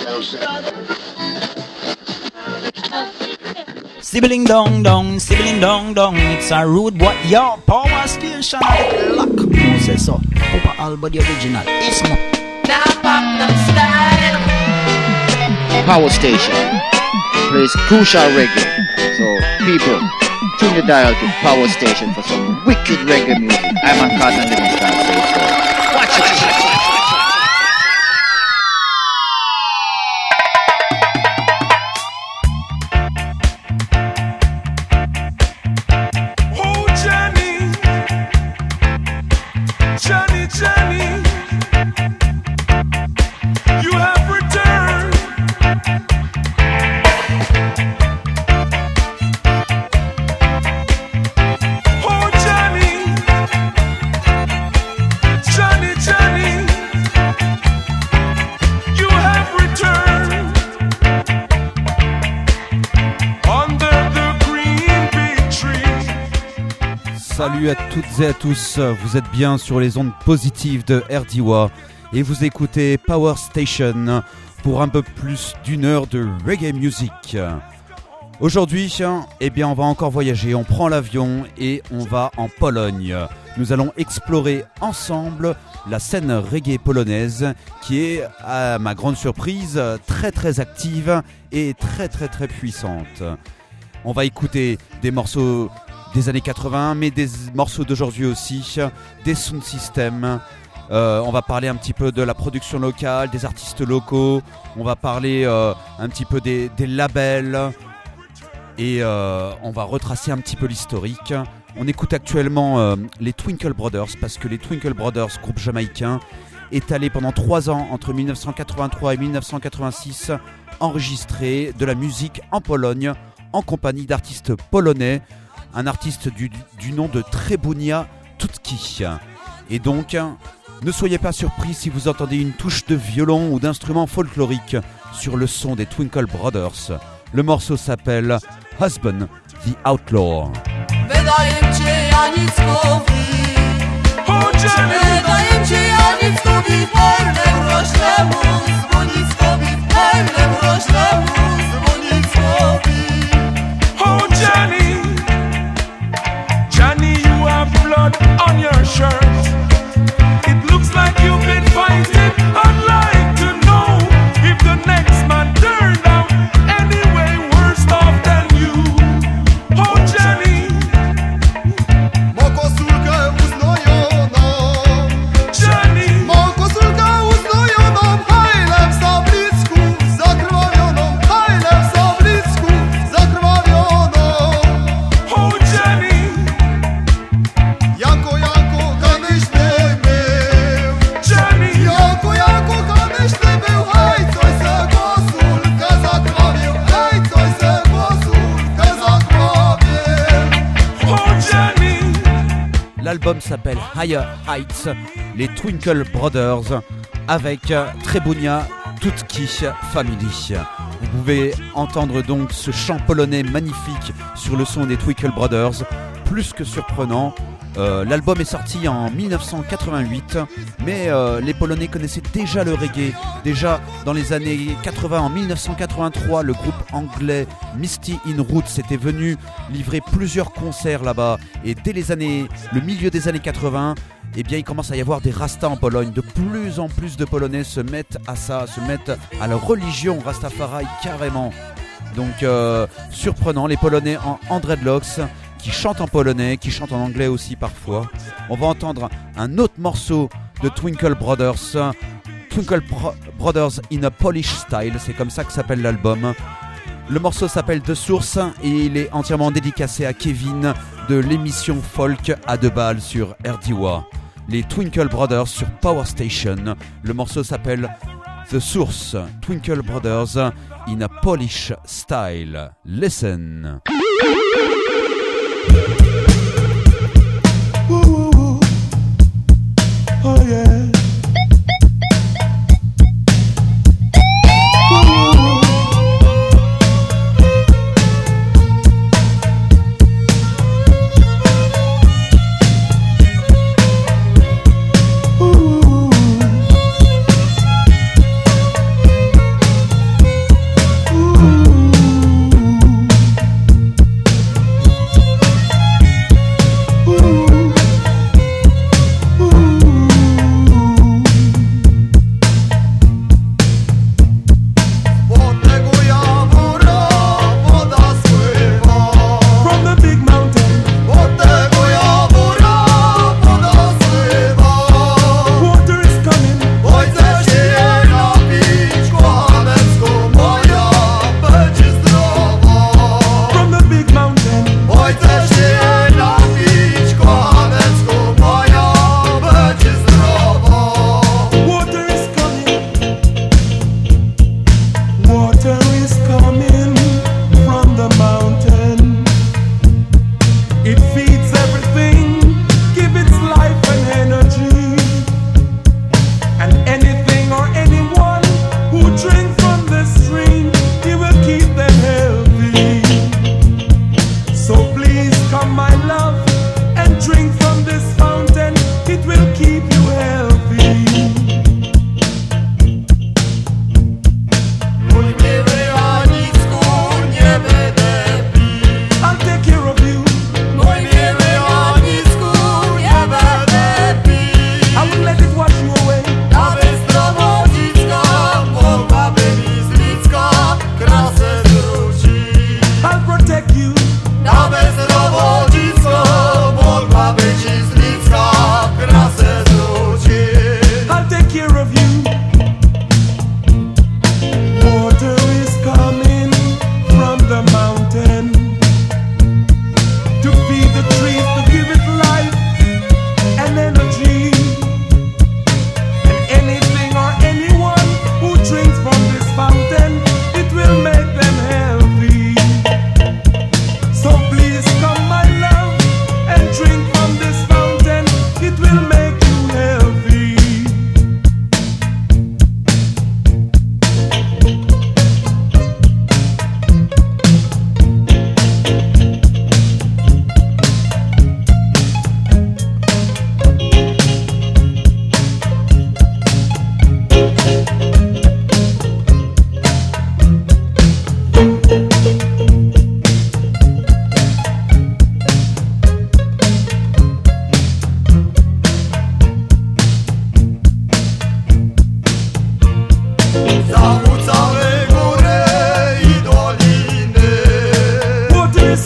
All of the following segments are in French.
Sibling dong, it's a rude boy, yo, power station, lock, Moses, so, Papa Alba, the original, it's more. Power station plays crucial reggae, so people, tune the dial to Power Station for some wicked reggae music. I'm on Carson Livingston, say so. Watch it. Salut à toutes et à tous, vous êtes bien sur les ondes positives de RDWA et vous écoutez Power Station pour un peu plus d'une heure de reggae music. Aujourd'hui, on va encore voyager, on prend l'avion et on va en Pologne. Nous allons explorer ensemble la scène reggae polonaise qui est, à ma grande surprise, très très active et très très très puissante. On va écouter des morceaux des années 80, mais des morceaux d'aujourd'hui aussi, des sound systems. On va parler un petit peu de la production locale, des artistes locaux. On va parler un petit peu des labels. Et on va retracer un petit peu l'historique. On écoute actuellement les Twinkle Brothers, parce que les Twinkle Brothers, groupe jamaïcain, étalé pendant 3 ans, entre 1983 et 1986, enregistré de la musique en Pologne, en compagnie d'artistes polonais. Un artiste du nom de Trzebunia Tutki. Et donc, ne soyez pas surpris si vous entendez une touche de violon ou d'instrument folklorique sur le son des Twinkle Brothers. Le morceau s'appelle Husband the Outlaw. Blood on your shirt. It looks like you've been fighting. I'd like to know if the next man turned out anyway worse off than you. Oh, Johnny. Mokosulkę uznojoną. Johnny. Mokosulkę uznojoną. Hajlem za blisku. Zakrwawioną. Hajlem za blisku. Zakrwawioną. Oh, Johnny. Janko, kiedyś ty był. Johnny. Janko, kiedyś ty był. Hej, coś se kosulkę zakrwawił. Hej, coś se kosulkę zakrwawił. Oh, Johnny. L'album s'appelle Higher Heights, les Twinkle Brothers, avec Trzebunia Tutki Family. Vous pouvez entendre donc ce chant polonais magnifique sur le son des Twinkle Brothers, plus que surprenant. L'album est sorti en 1988, mais les Polonais connaissaient déjà le reggae. Déjà dans les années 80, en 1983, le groupe anglais Misty in Roots était venu livrer plusieurs concerts là-bas. Et dès le milieu des années 80, il commence à y avoir des rastas en Pologne. De plus en plus de Polonais se mettent à ça, se mettent à la religion Rastafari carrément. Donc surprenant, les Polonais en dreadlocks, qui chantent en polonais, qui chantent en anglais aussi parfois. On va entendre un autre morceau de Twinkle Brothers, Brothers in a Polish Style, c'est comme ça que s'appelle l'album. Le morceau s'appelle The Source et il est entièrement dédicacé à Kevin de l'émission Folk à 2 balles sur RDWA. Les Twinkle Brothers sur Power Station. Le morceau s'appelle The Source, Twinkle Brothers in a Polish Style. Listen. Ooh, oh yeah.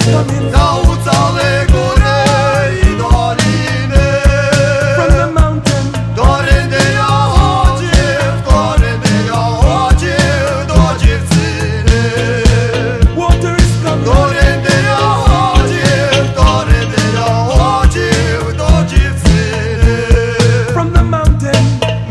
coming na ocale góry i doliny. from the mountain. Którędy ja chodził do dziewczyny. Water is coming Którędy ja chodził do dziewczyny. from the mountain.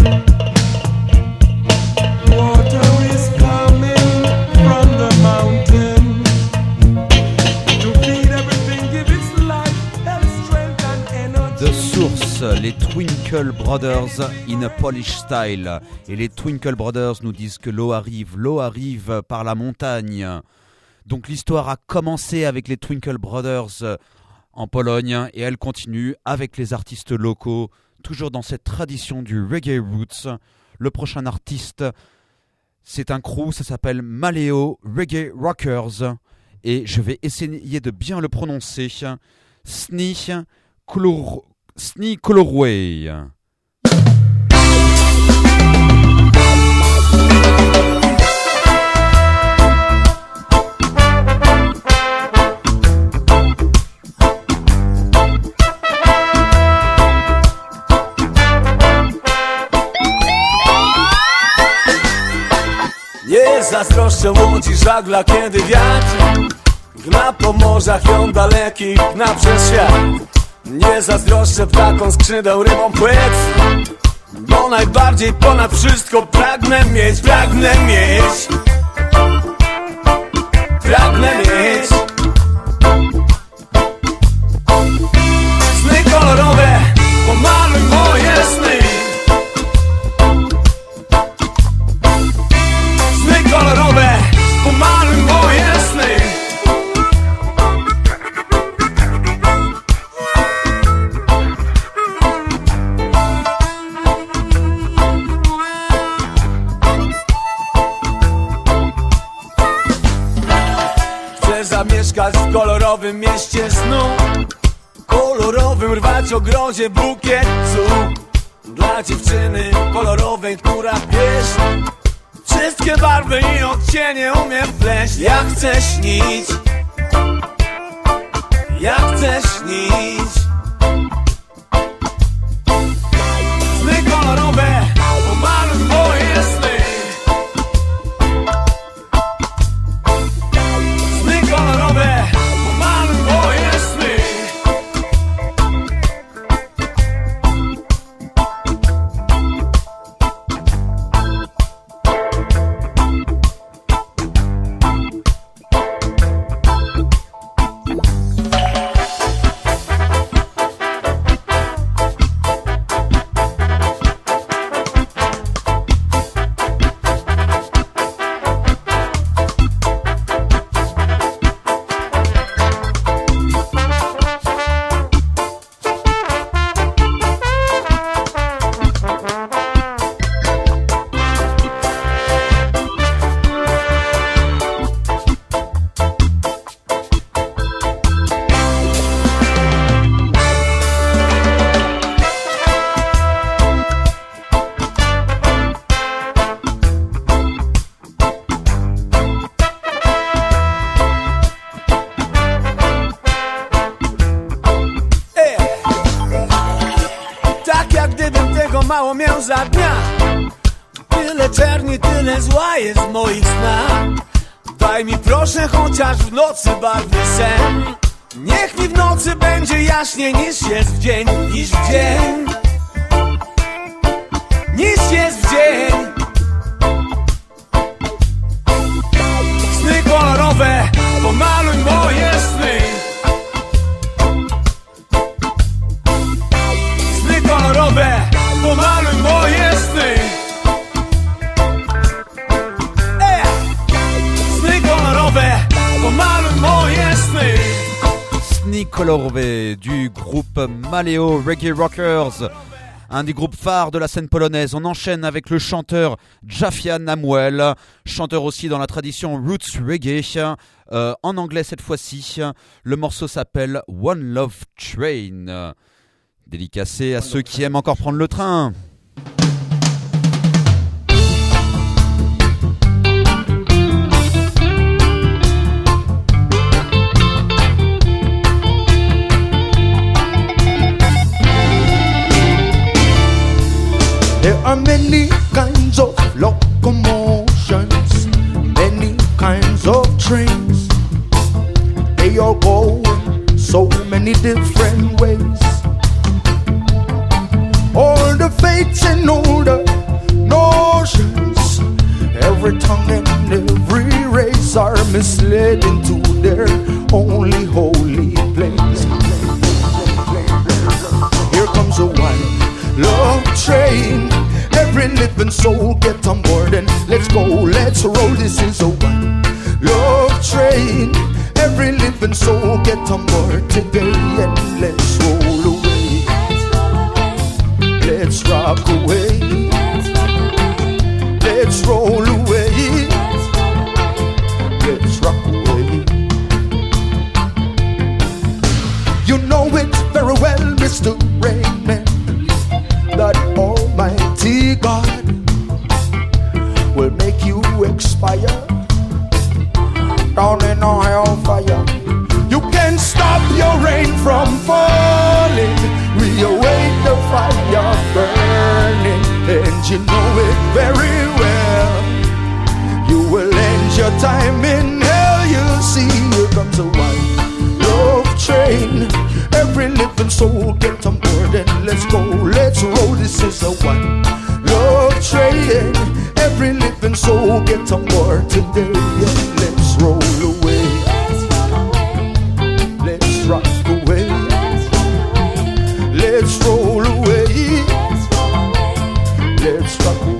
Water is coming from the mountain to feed everything, give its life, health, strength and energy. The Source, les Twinkle Brothers in a Polish style. Et les Twinkle Brothers nous disent que l'eau arrive par la montagne. Donc l'histoire a commencé avec les Twinkle Brothers en Pologne et elle continue avec les artistes locaux, toujours dans cette tradition du reggae roots. Le prochain artiste, c'est un crew, ça s'appelle Maleo Reggae Rockers et je vais essayer de bien le prononcer. Sni Colorway. Nie zazdroszczę łodzi żagla, kiedy wiatr gna po morzach ją dalekich na przez świat. Nie zazdroszczę ptakom skrzydeł, rybom płetw, bo najbardziej ponad wszystko pragnę mieć. Sny kolorowe, pomaluj moje sny. Sny kolorowe, pomaluj moje sny. Chcę zamieszkać w kolorowym mieście snu, kolorowym rwać ogrodzie bukiet cud. Dla dziewczyny kolorowej, która wiesz, wszystkie barwy i odcienie umie wpleść. Ja chcę śnić, Sny kolorowe, pomaluj moje sny. Sny kolorowe, pomaluj moje sny. Mało miał za dnia, tyle czerni, tyle zła jest w moich snach. Daj mi proszę chociaż w nocy barwny sen. Niech mi w nocy będzie jaśniej niż jest w dzień, niż w dzień. Sny kolorowe, pomaluj moje sny. Sny kolorowe, pomaluj moje sny. Sny kolorowe, pomaluj moje sny. Sni Colorway du groupe Maleo Reggae Rockers, un des groupes phares de la scène polonaise. On enchaîne avec le chanteur Jafia Namuel, chanteur aussi dans la tradition Roots Reggae, en anglais cette fois-ci. Le morceau s'appelle One Love Train. Dédicacé à ceux qui aiment encore prendre le train. are many kinds of locomotions, many kinds of trains. They all go in so many different ways. All the fates and all the notions, every tongue and every race are misled into their only holy place. Here comes a one love train. Every living soul get on board and let's go, let's roll. This is a one love train. Every living soul get on board today and let's roll away. Let's rock away. Let's roll away. Let's rock away. You know it very well, Mr. Raymond, that Almighty God will make you expire down in a hellfire. You can't stop your rain from falling. We await the fire burning, and you know it very well. You will end your time in hell. You'll see, here comes a one love train. Every living soul get on board and let's go, let's roll. This is a one love train. Every living soul get on board today and let's roll away. Let's rock away. Let's roll away. Let's rock away.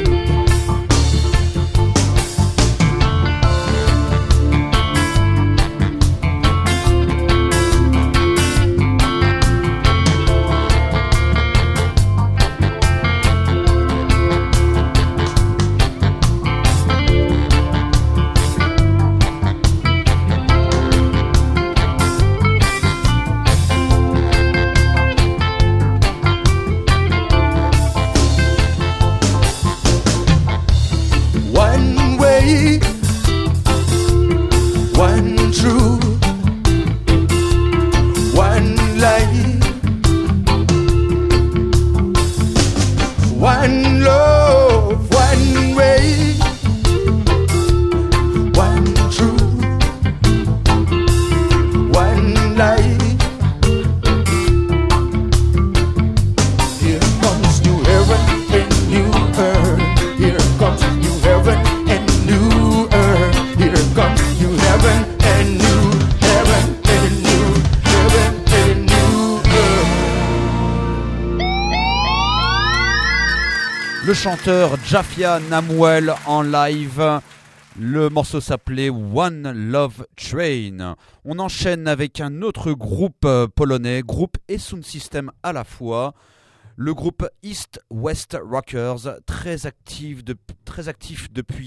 Chanteur Jafia Namuel en live. Le morceau s'appelait One Love Train. On enchaîne avec un autre groupe polonais, groupe et sound system à la fois. Le groupe East West Rockers, très actif depuis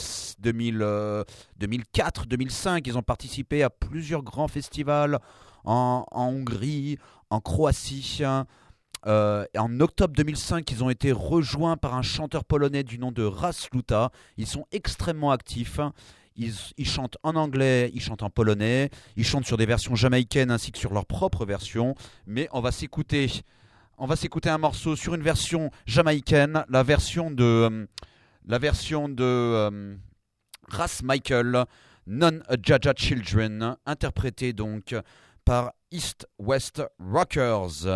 2004-2005. Ils ont participé à plusieurs grands festivals en Hongrie, en Croatie. En octobre 2005, ils ont été rejoints par un chanteur polonais du nom de Ras Luta. Ils sont extrêmement actifs. Ils chantent en anglais, ils chantent en polonais, ils chantent sur des versions jamaïcaines ainsi que sur leur propre version. Mais on va s'écouter un morceau sur une version jamaïcaine, la version de Ras Michael, Non Jaja Children, interprétée donc par East West Rockers.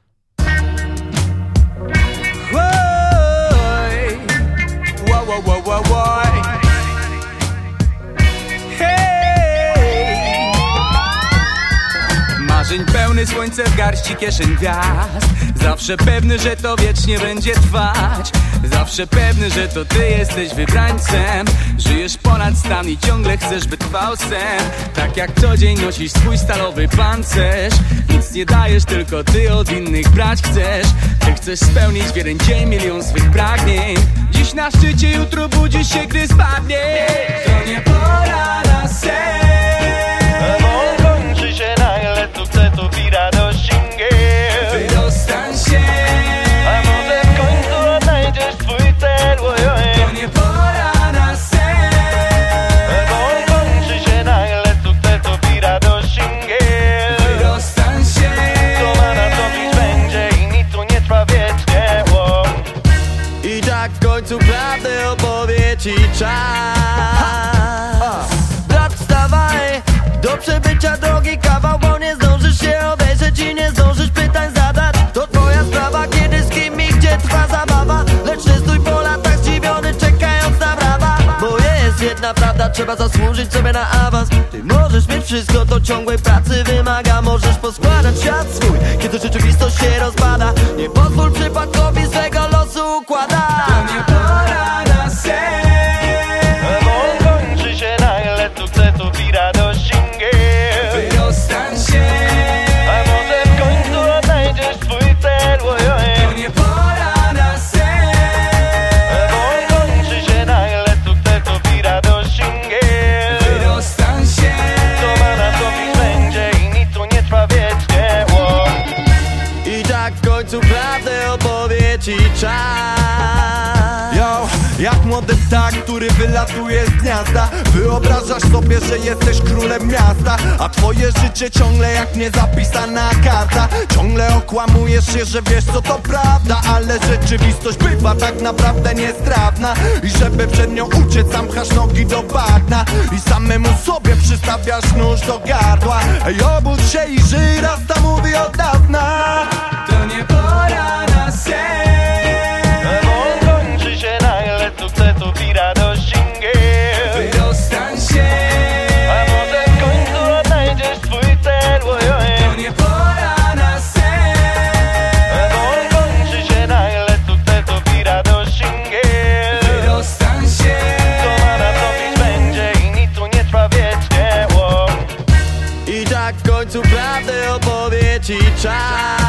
Marzeń pełny, słońce w garści, kieszeń gwiazd. Zawsze pewny, że to wiecznie będzie trwać. Zawsze pewny, że to ty jesteś wybrańcem. Żyjesz ponad stan i ciągle chcesz, by trwał sen. Tak jak co dzień nosisz swój stalowy pancerz. Nic nie dajesz, tylko ty od innych brać chcesz. Ty chcesz spełnić w jeden dzień milion swych pragnień. Dziś na szczycie, jutro budzisz się, gdy spadnie. To nie pora na sen. Kończy się nagle, sukcesów i radości mgieł. Wydostań się. A może w końcu odnajdziesz swój cel. To nie pora na sen. Kończy się nagle, sukcesów i radości mgieł. Wydostań się. Co ma nastąpić będzie i nic tu nie trwa wiecznie. tak w końcu prawdę opowie ci czas. Brat, wstawaj, do przebycia drogi kawał, bo nie zdążysz się obejrzeć i nie zdążysz pytań zadać. To twoja sprawa, kiedy, z kim i gdzie trwa zabawa. Lecz nie stój po latach zdziwiony, czekając na brawa. Bo jest jedna prawda, trzeba zasłużyć sobie na awans. Ty możesz mieć wszystko, to ciągłej pracy wymaga. Możesz poskładać świat swój, kiedy rzeczywistość się rozpada. Nie pozwól przypadkowi swego losu układać. To nie pora na sen, bo kończy się nagle sukcesów i radości mgieł. wydostań się, A może w końcu odnajdziesz swój cel. to nie pora na sen, Bo kończy się nagle sukcesów i radości mgieł. wydostań się. To ma nastąpić będzie i nic tu nie trwa wiecznie. I tak w końcu prawdę opowie ci czas. Yo, jak młody ptak, który wylatuje z gniazda. Wyobrażasz sobie, że jesteś królem miasta, a twoje życie ciągle jak niezapisana karta. Ciągle okłamujesz się, że wiesz co to prawda, ale rzeczywistość bywa tak naprawdę niestrawna. I żeby przed nią uciec, sam pchasz nogi do bagna i samemu sobie przystawiasz nóż do gardła. Ej, obudź się i żyj, Rasta mówi od dawna. To nie pora na sen, Bo kończy się nagle sukcesów i radości mgieł. wydostań się, A może w końcu odnajdziesz swój cel. to nie pora na sen, Bo kończy się nagle sukcesów i radości mgieł. wydostań się. To ma nastąpić będzie i nic tu nie trwa wiecznie. I tak w końcu prawdę opowie ci czas.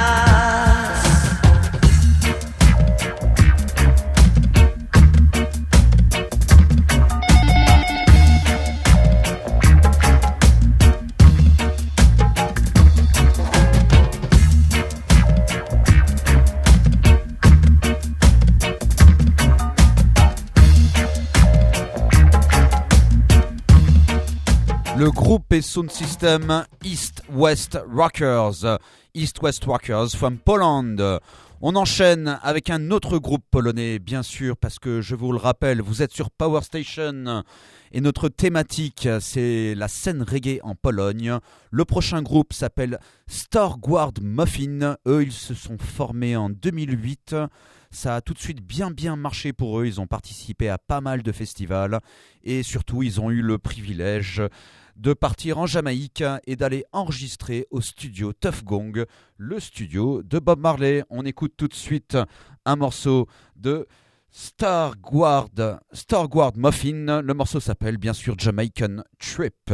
Le groupe et sound system East West Rockers. East West Rockers from Poland. On enchaîne avec un autre groupe polonais, bien sûr, parce que je vous le rappelle, vous êtes sur Power Station et notre thématique, c'est la scène reggae en Pologne. Le prochain groupe s'appelle Starguard Muffin. Eux, ils se sont formés en 2008. Ça a tout de suite bien marché pour eux. Ils ont participé à pas mal de festivals et surtout, ils ont eu le privilège de partir en Jamaïque et d'aller enregistrer au studio Tuff Gong, le studio de Bob Marley. On écoute tout de suite un morceau de Starguard Muffin. Le morceau s'appelle bien sûr Jamaican Trip.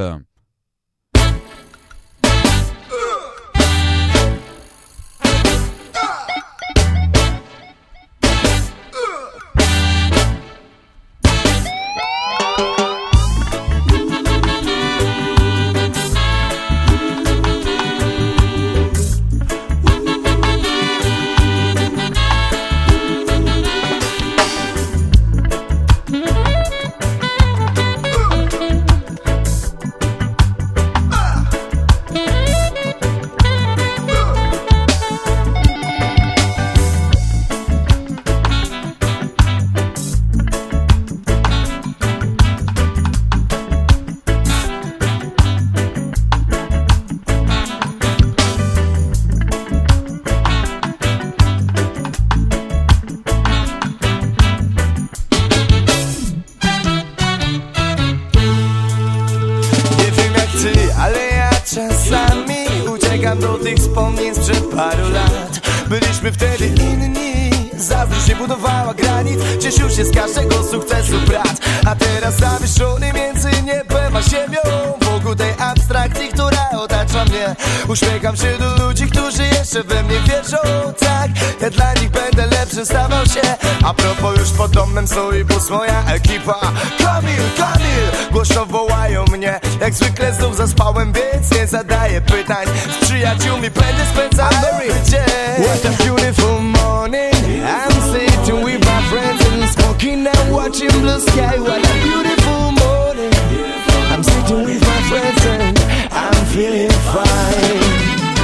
do tych wspomnień sprzed paru lat. Byliśmy wtedy inni, zazdrość nie budowała granic. Cieszył się z każdego sukcesu brat. A teraz zawieszony między niebem a ziemią, wokół tej abstrakcji, która otacza mnie. Uśmiecham się do ludzi, którzy jeszcze we mnie wierzą. Tak, ja dla nich będę lepszy stawał się. A propos, już pod domem stoi bus, moja ekipa. Kamil, Kamil, głośno wołają mnie. Jak zwykle znów zaspałem, więc nie zadaję pytań. Z przyjaciółmi będę spędzał nowy dzień. What a beautiful morning, I'm sitting with my friends and smoking and watching blue sky. What a beautiful morning, I'm sitting with my friends and I'm feeling fine.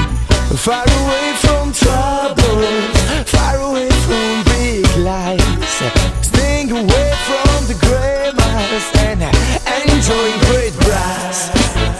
Far away from troubles, far away from big lies. Staying away from the grey miles and enjoying great brass.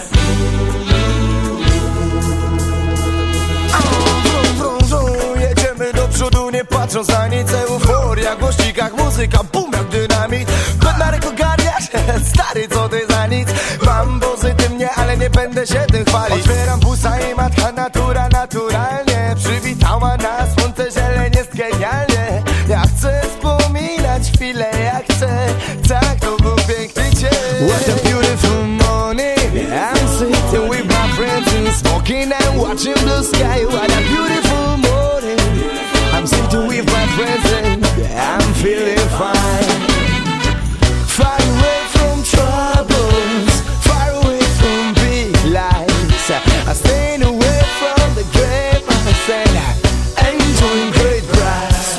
Jedziemy do przodu, nie patrząc na nic. Euforia, głośnikach, muzyka, bum jak dynamit. Bednarek ogarniasz? Stary, co ty za nic? Mam pozytywnie, ale nie będę się tym chwalić. Otwieram busa i matka natura naturalnie przywitała nas, słońce zieleń jest genialnie. Ja chcę wspominać chwilę jak chcę. Tak, to był piękny dzień. What a beautiful morning. I'm sitting with my friends and smoking and watching blue sky. What a beautiful morning. I'm sitting with my friends and I'm feeling fine. Far away from troubles, far away from big lights. I'm staying away from the grey miles and enjoying great brass.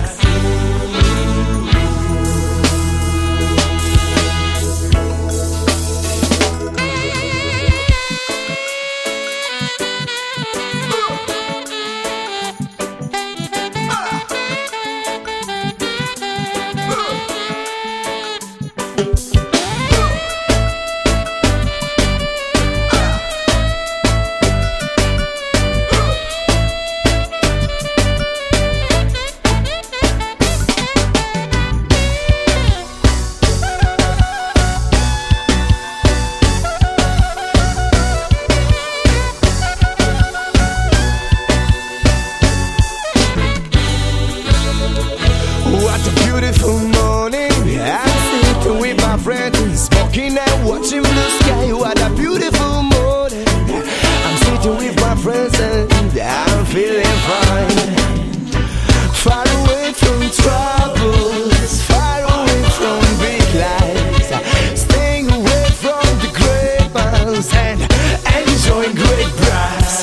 What a beautiful morning. I'm sitting with my friends and smoking and watching blue sky. What a beautiful morning. I'm sitting with my friends and I'm feeling fine. Far away from troubles, far away from big lights. Staying away from the great miles and enjoying great brass.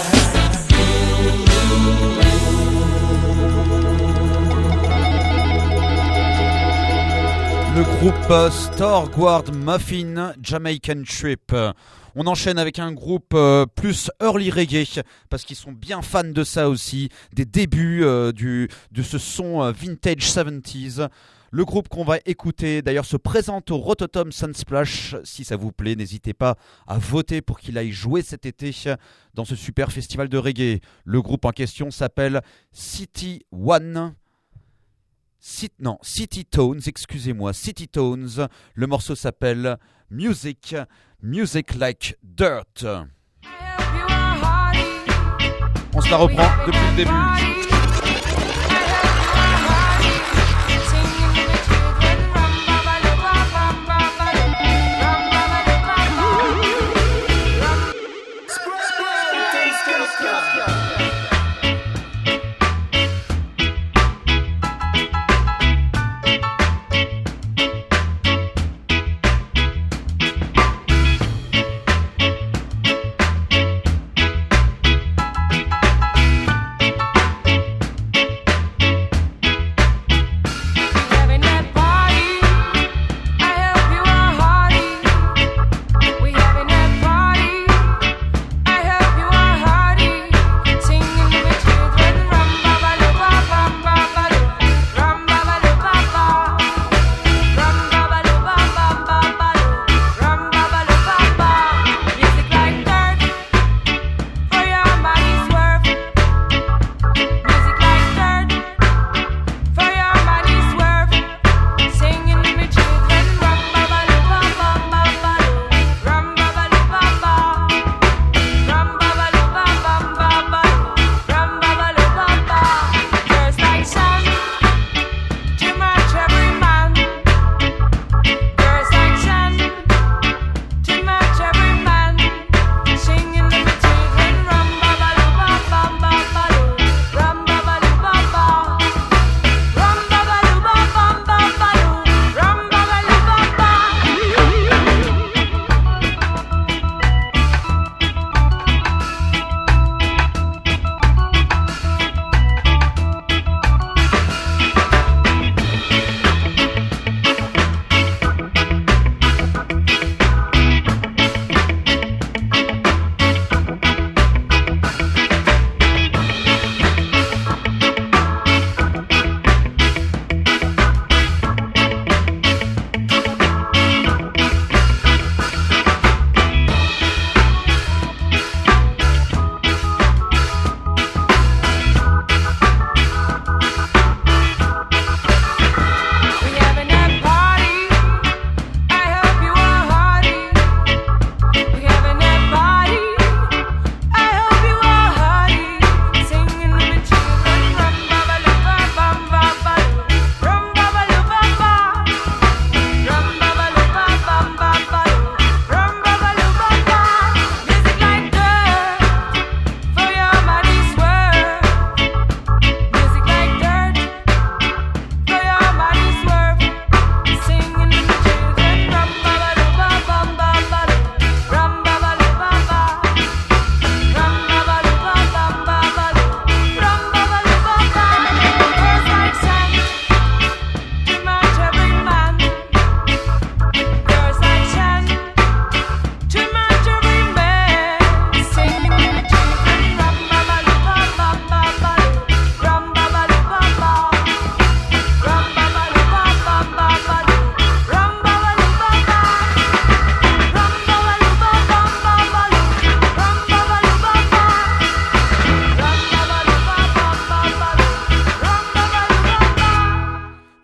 Le groupe Starguard Muffin, Jamaican Trip. On enchaîne avec un groupe plus early reggae, parce qu'ils sont bien fans de ça aussi, des débuts de ce son vintage 70s. Le groupe qu'on va écouter d'ailleurs se présente au Rototom Sunsplash. Si ça vous plaît, n'hésitez pas à voter pour qu'il aille jouer cet été dans ce super festival de reggae. Le groupe en question s'appelle City Tones, excusez-moi, City Tones. Le morceau s'appelle Music Like Dirt. On se la reprend depuis le début.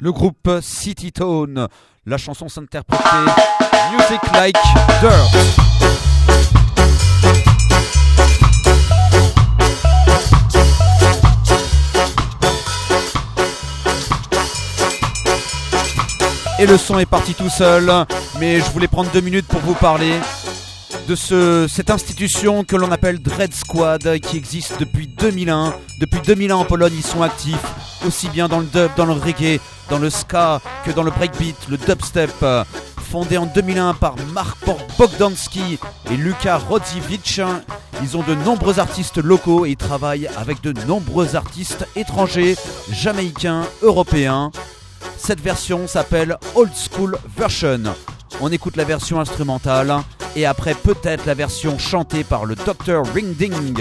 le groupe City Tone. La chanson s'interprétait Music Like Dirt. Et le son est parti tout seul, mais je voulais prendre 2 minutes pour vous parler de cette institution que l'on appelle Dread Squad, qui existe depuis 2001. Depuis 2001 en Pologne, ils sont actifs, aussi bien dans le dub, dans le reggae, dans le ska, que dans le breakbeat, le dubstep. Fondé en 2001 par Mark Bogdanski et Luka Rodziewicz, ils ont de nombreux artistes locaux et ils travaillent avec de nombreux artistes étrangers, jamaïcains, européens. Cette version s'appelle Old School Version. On écoute la version instrumentale et après peut-être la version chantée par le Dr. Ringding.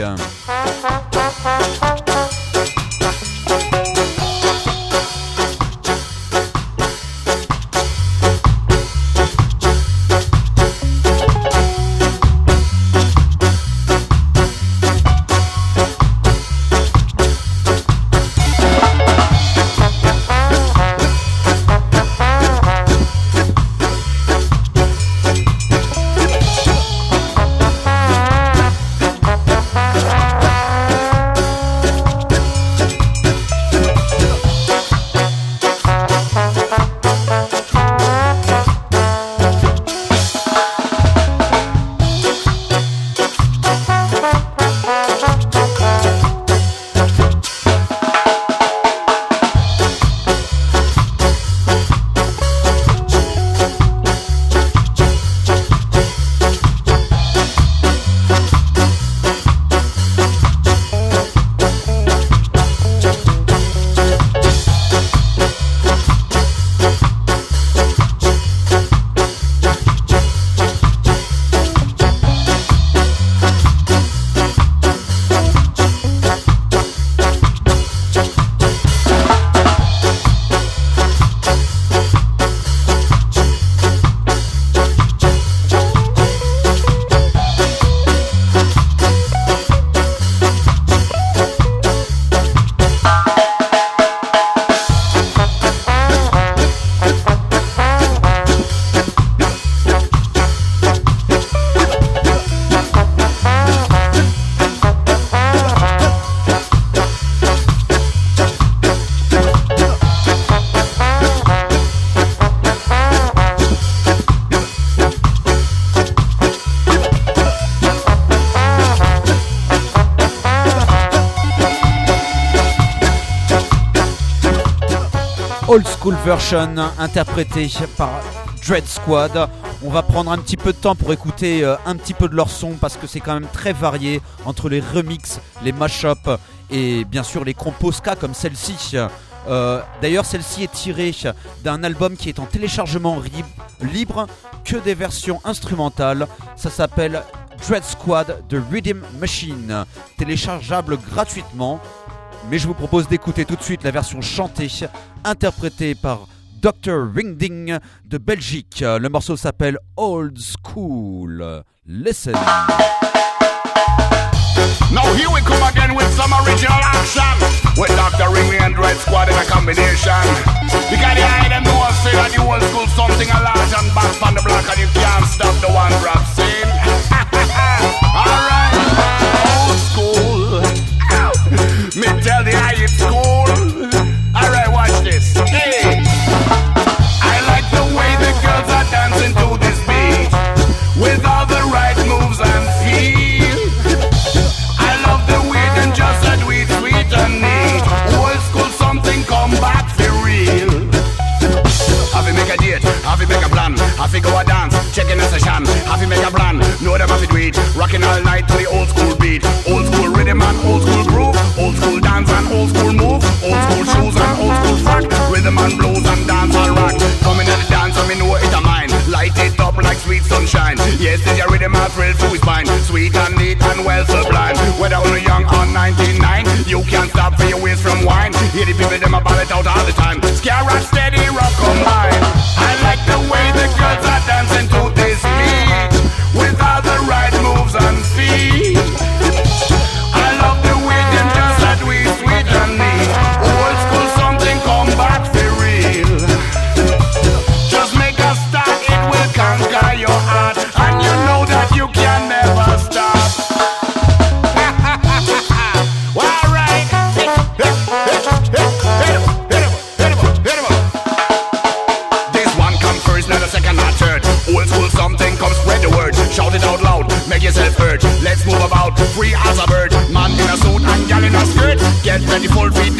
Old School Version interprété par Dread Squad. On va prendre un petit peu de temps pour écouter un petit peu de leur son parce que c'est quand même très varié entre les remixes, les mash-ups et bien sûr les compos ska comme celle-ci. D'ailleurs celle-ci est tirée d'un album qui est en téléchargement libre, que des versions instrumentales. Ça s'appelle Dread Squad The Rhythm Machine, téléchargeable gratuitement. Mais je vous propose d'écouter tout de suite la version chantée, interprétée par Dr. Ringding de Belgique. Le morceau s'appelle Old School. Listen. Now here we come again with some original action with Dr. Ringding and Dread Squad in a combination. Because the eye them know say that the old school something a large and back on the block and you can't stop the one rap scene. Alright, old school. Me tell the eye it's cool. Alright, watch this. Hey, I like the way the girls are dancing to this beat with all the right moves and feel. I love the way them just a do it sweet and neat. Old school something come back for real. Have to make a date, have to make a plan, have to go a dance, check in a session, have to make a plan, know them have to do it, rocking all night to the old school beat, old school rhythm and old school groove, old school dance and old school move, old school shoes and old school frack, rhythm and blues and dance all rock, coming at the dance and me know it a mine, light it up like sweet sunshine, yes this your rhythm and thrill to his spine, sweet and neat and well sublime, whether only young or 99, you can't stop for your waist from wine, hear the people them a ball it out all the time, scare rock steady rock combine. I like the way the girls are dancing to this beat with all the right moves and feet. I love the way them just a do it sweet and neat. Old school something come back for real.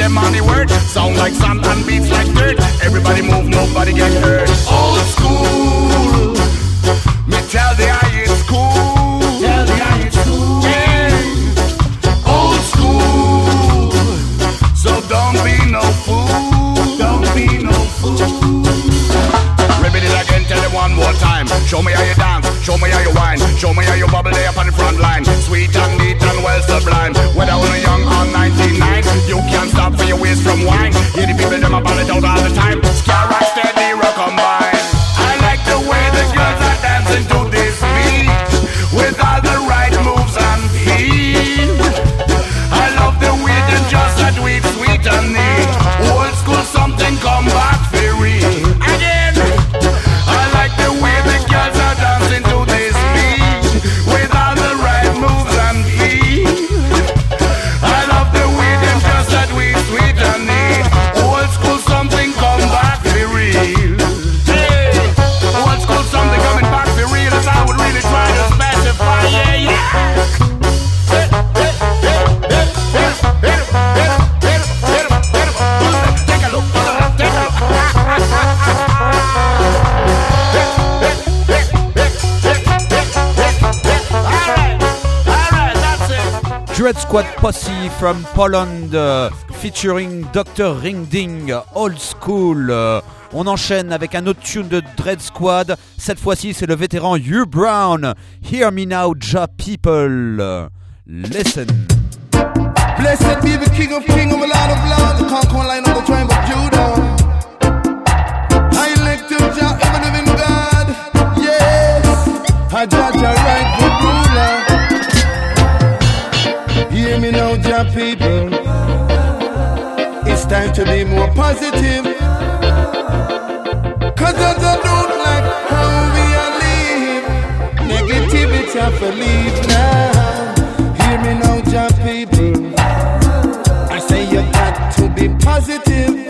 them on the word. Sound like sand and beats like dirt. Everybody move, nobody get hurt. Old school. Me tell the eye it's cool. Tell the eye it's cool. Yeah. Old school. So don't be no fool. Don't be no fool. Repeat it again, tell them one more time. Show me how you dance, show me how you whine, show me how you bubble there up on the front line. Sweet and neat and well sublime. Whether when you're young or 99, you can't stop for your waist from wine. Hear the people them about it out all the time. Scare rock steady, rock combine. I like the way the girls are dancing to this beat, with all the right moves and feet. I love the way them just a do it sweet and neat. Old school something come back for real. Again, I like the way the girls are dancing to this beat, with all the right moves and feet. I love the way them just a do it sweet and neat. Old school something come back for real. Hey, old school something coming back for real. As I would really try to specify, yeah, yeah. Dread Squad Posse from Poland featuring Dr. Ringding, Old School. On enchaîne avec un autre tune de Dread Squad. Cette fois-ci, c'est le vétéran Hugh Brown. Hear me now, Ja people. Listen. Blessed be the King of Kings, of the Lord of Lords, the conquering Lion of the tribe of Judah. I elect him, Jah, ever living God. Yes, I judge a rightful ruler. Hear me now, Jah people. It's time to be more positive. Cause I don't like how we are live. Negativity I believe now. Hear me now, Jah people. I say you got to be positive.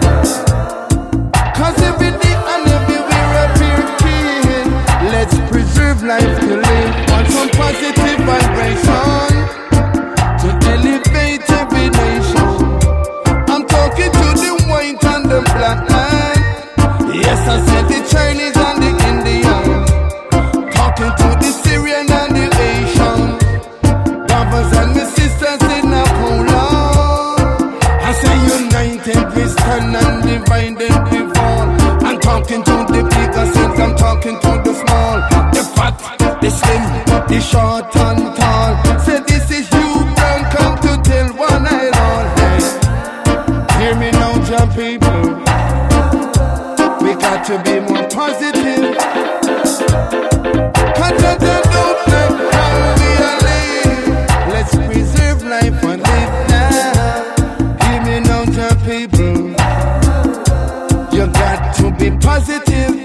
Cause every day and everywhere appear king. Let's preserve life to live on some positive vibration to elevate every nation. I'm talking to the white and the black man. Yes, I said the Chinese and the Indian. Talking to the Syrian and the Asian. Brothers and my sisters in Poland. I say united we stand and divided we fall. I'm talking to the bigger sins, I'm talking to the small. The fat, the slim, the short and tall. Say this is you, Brown, come to tell one night all. Hey, hear me now, Jah people. We got to be more positive. Cause I don't like how we are living. Let's preserve life and live now. Hear me now, Jah people. You got to be positive.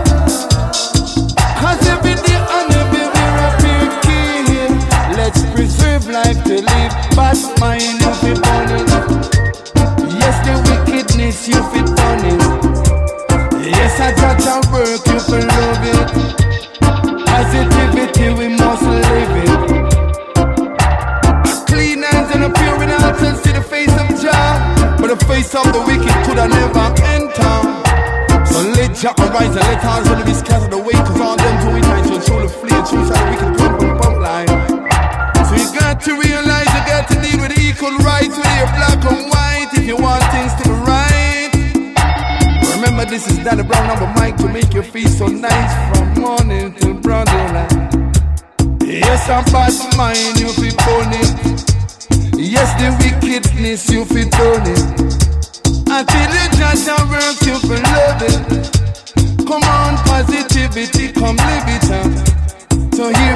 Cause every day and everywhere appear king. Let's preserve life to live. But mine you fit on it. Yes, the wickedness you fit on it. Yes, I got to work, you can love it. Positivity, we must live it. A clean hands and a pure in heart and see the face of Jah. But the face of the wicked could have never enter. So let Jah arise and let ours only be scattered away. Cause all them do it right, so surely flee and choose how the wicked come from the bump line. So you got to realize you got to deal with equal rights, whether you're black or white, if you want things to be right. Remember, this is Danny Brown on the mic to make you feel so nice from morning till broad daylight. Yes, I'm bad mind, you feel funny. Yes, the wickedness, you feel done it. Until you judge and work, you feel love it. Come on, positivity, come live it up. So hear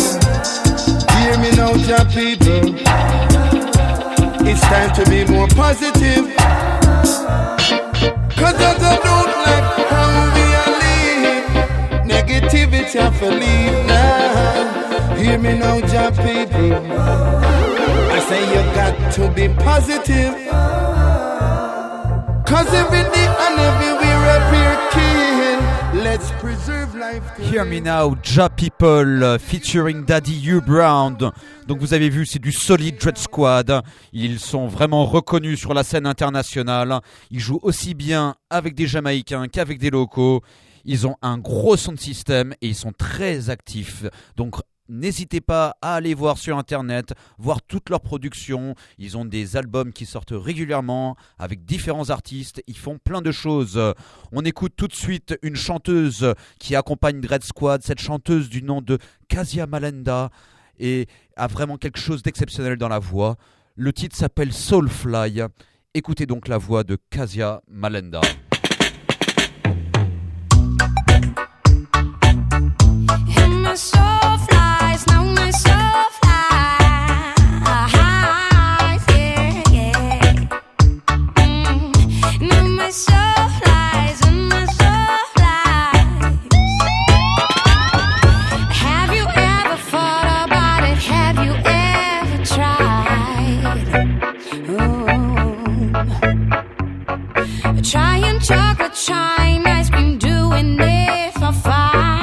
me now, Jah people. It's time to be more positive. Cause I don't like how we are living. Negativity I believe now. Hear me now, Jah people. I say you got to be positive. Cause every day and everywhere appear king. Let's preserve life. Hear Me Now, Ja People featuring Daddy U Brown. Donc vous avez vu, c'est du solide Dread Squad. Ils sont vraiment reconnus sur la scène internationale. Ils jouent aussi bien avec des Jamaïcains qu'avec des locaux. Ils ont un gros sound system et ils sont très actifs. Donc n'hésitez pas à aller voir sur internet, voir toute leur production. Ils ont des albums qui sortent régulièrement avec différents artistes. Ils font plein de choses. On écoute tout de suite une chanteuse qui accompagne Dread Squad. Cette chanteuse du nom de Kasia Malenda et a vraiment quelque chose d'exceptionnel dans la voix. Le titre s'appelle Soulfly. Écoutez donc la voix de Kasia Malenda. Now my soul flies, yeah, yeah. Now my soul flies and my soul flies. Have you ever thought about it? Have you ever tried? Trying chocolate, trying ice cream, doing it for fun.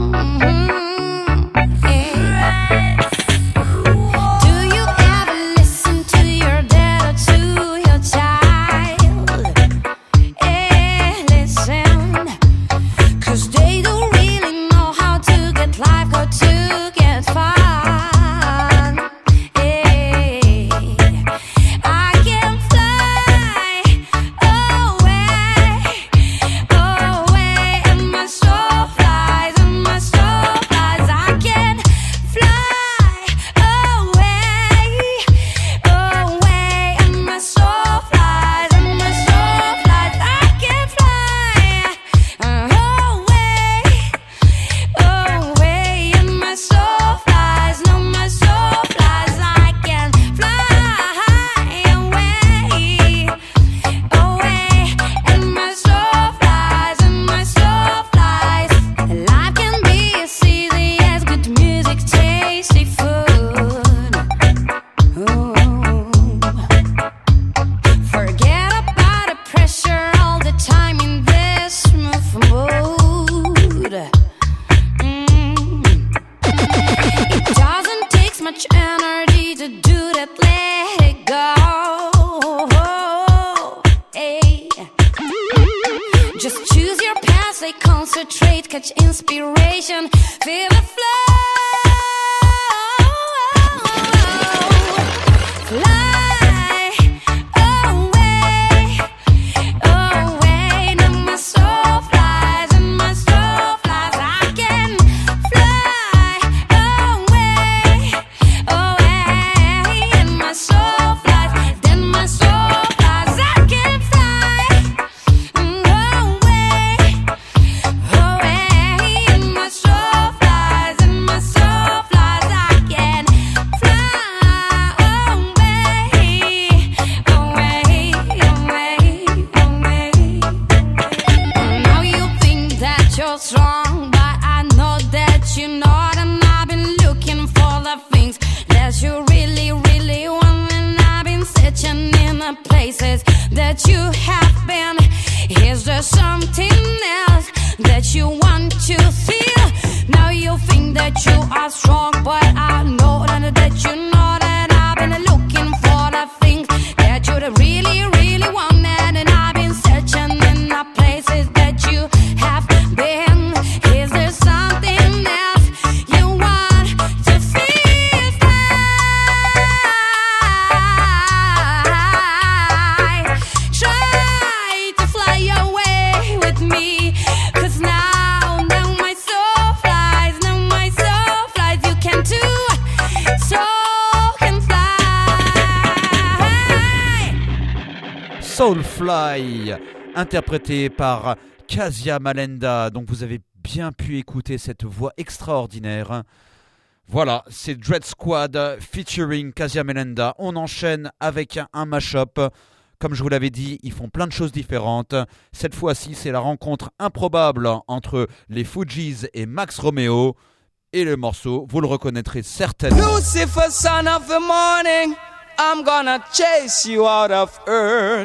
Soulfly, interprété par Kasia Malenda. Donc vous avez bien pu écouter cette voix extraordinaire. Voilà, c'est Dread Squad featuring Kasia Malenda. On enchaîne avec un mash-up. Comme je vous l'avais dit, ils font plein de choses différentes. Cette fois-ci, c'est la rencontre improbable entre les Fugees et Max Romeo. Et le morceau, vous le reconnaîtrez certainement. Lucifer, son of the morning, I'm gonna chase you out of earth.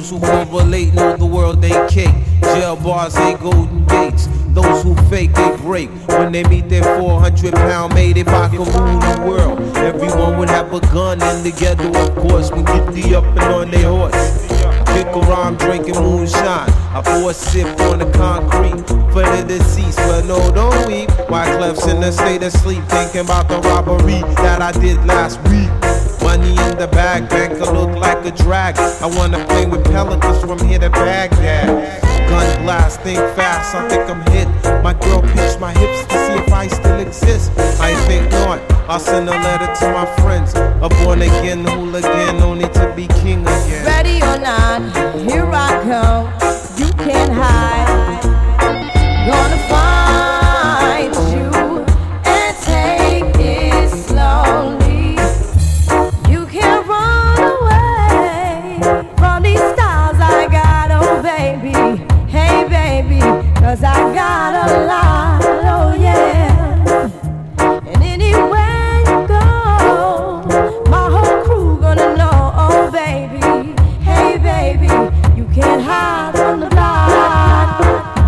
Those who correlate know the world ain't cake. Jail bars ain't golden gates. Those who fake, they break. When they meet their 400-pound mate, if I could rule the world, everyone would have a gun and together, of course, we get the up and on their horse. Pick a rhyme, drinking moonshine. I pour a sip on the concrete for the deceased. Well, no, don't weep. Wyclef's in a state of sleep, thinking about the robbery that I did last week. Money in the bag, banker look like a drag. I wanna play with pelicans from here to Baghdad. Gun blast, think fast, I think I'm hit. My girl pinched my hips to see if I still exist. I think not, I'll send a letter to my friends. A born again hooligan, only to be king again. Ready or not, here I come. You can't hide. Gonna find you and take it slowly. You can't run away from these styles I got, oh baby. Hey baby, 'cause I got a lot, oh yeah. And anywhere you go, my whole crew gonna know, oh baby. Hey baby, you can't hide from the block.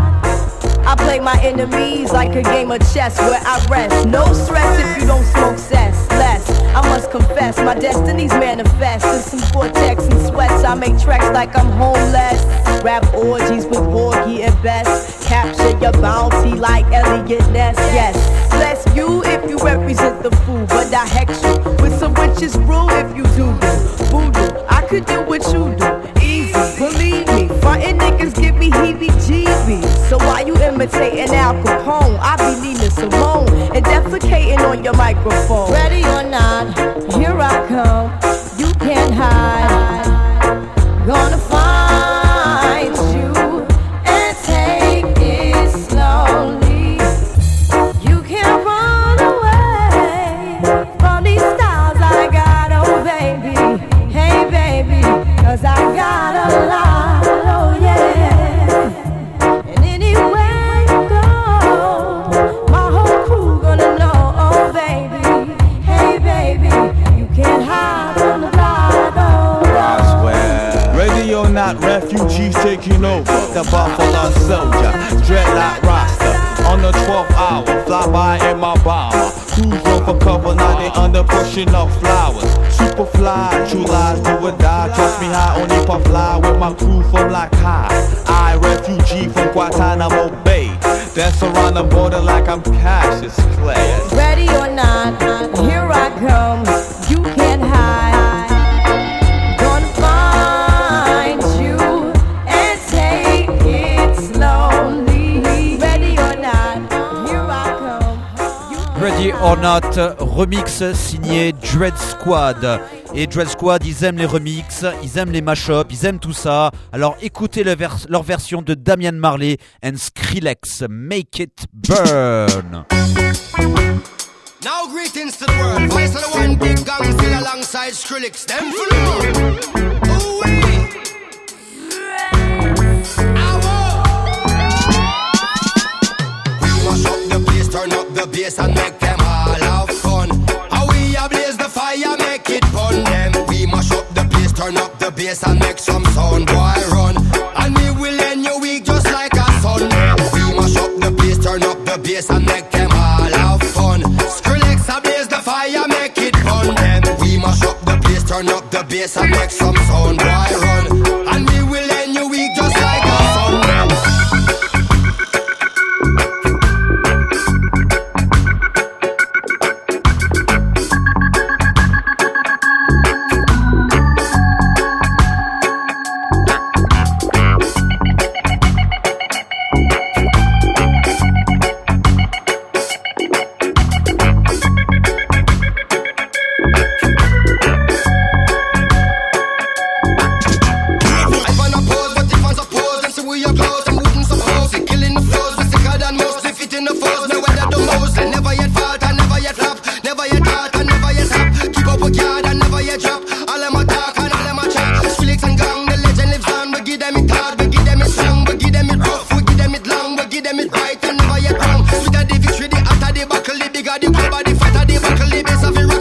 I play my enemies like a game of chess where I rest. No stress if you don't smoke cess. Less, I must confess, my destinies manifest. In some vortex and sweats, I make tracks like I'm homeless. Rap orgies with Porgy and Bess. Capture your bounty like Elliot Ness. Yes, bless you if you represent the fool, but I hex you with some witches brew if you do voodoo. I could do what you do, easy, believe me. Frontin' niggas give me heebie-jeebies. So why you imitating Al Capone? I be Nina Simone and defecating on your microphone. Ready or not, here I come. You can't hide. Gonna find you and take it slowly. You can't run away from these styles I got, oh baby. Hey baby, 'cause I got a lot, oh yeah. And anywhere you go, my whole crew gonna know, oh baby. Hey baby, you can't hide from the block, oh Roswell. Ready or not, refugees taking over. The Buffalo Soldier, dreadlock roster. On the 12th hour, fly by in my bomber. Crews run for cover, now they under pushing up flowers. Super fly, true lies do or die. Trust me, I only puff fly with my crew from like high. I refugee from Guantanamo Bay. Dance around the border like I'm Cassius Clay. Ready or not, here I come. You can't hide. Gonna find you and take it slowly. Ready or not, here I come. Ready or Not, remix signé Dread Squad. Et Dread Squad, ils aiment les remixes, ils aiment les mashups, ils aiment tout ça. Alors écoutez leur version de Damian Marley and Skrillex, Make It Burn. Now greetings to the world. Voice of the one big gang still alongside Skrillex. Them full of ooh wee. We mash up the place, turn up the bass and make them all have fun. How we ablaze the fire, make it burn them. We mash up the place, turn up the bass and make some sound, boy run. And we will end your week just like a Sunday. We mash up the place, turn up the bass and make them all have fun. Skrillex ablaze the fire, make it burn them. We mash up the place, turn up the bass and make some sound, boy run. And we will end your week just like a Sunday.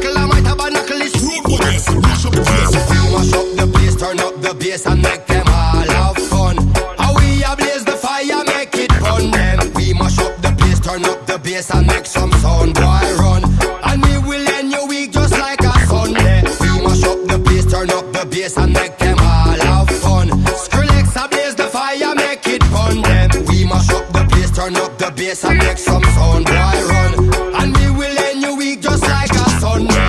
Turn up the bass and make them high. bass and make some sound, boy, run. And we will end your week just like a Sunday. We mash up the place, turn up the bass and make them all have fun. Skrillex ablaze the fire, make it fun them. We mash up the place, turn up the bass and make some sound, boy, run. And we will end your week just like a Sunday.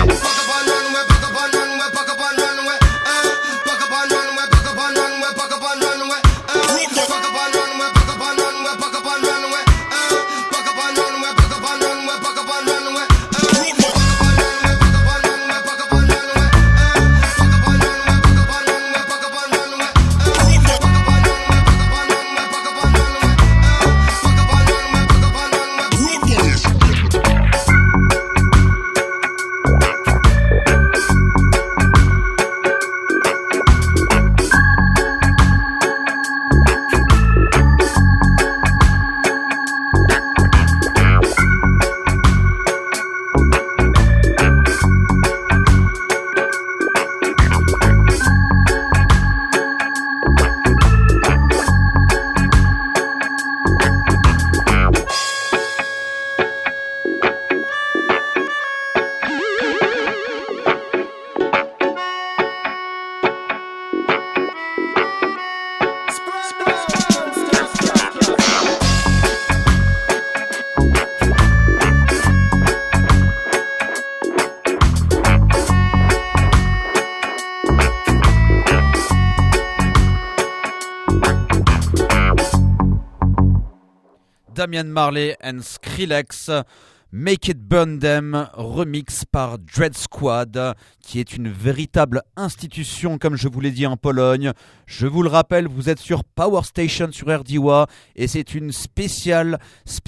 Damian Marley and Skrillex, Make It Burn Them, remix par Dread Squad, qui est une véritable institution, comme je vous l'ai dit, en Pologne. Je vous le rappelle, vous êtes sur Power Station sur RDWA et c'est une spéciale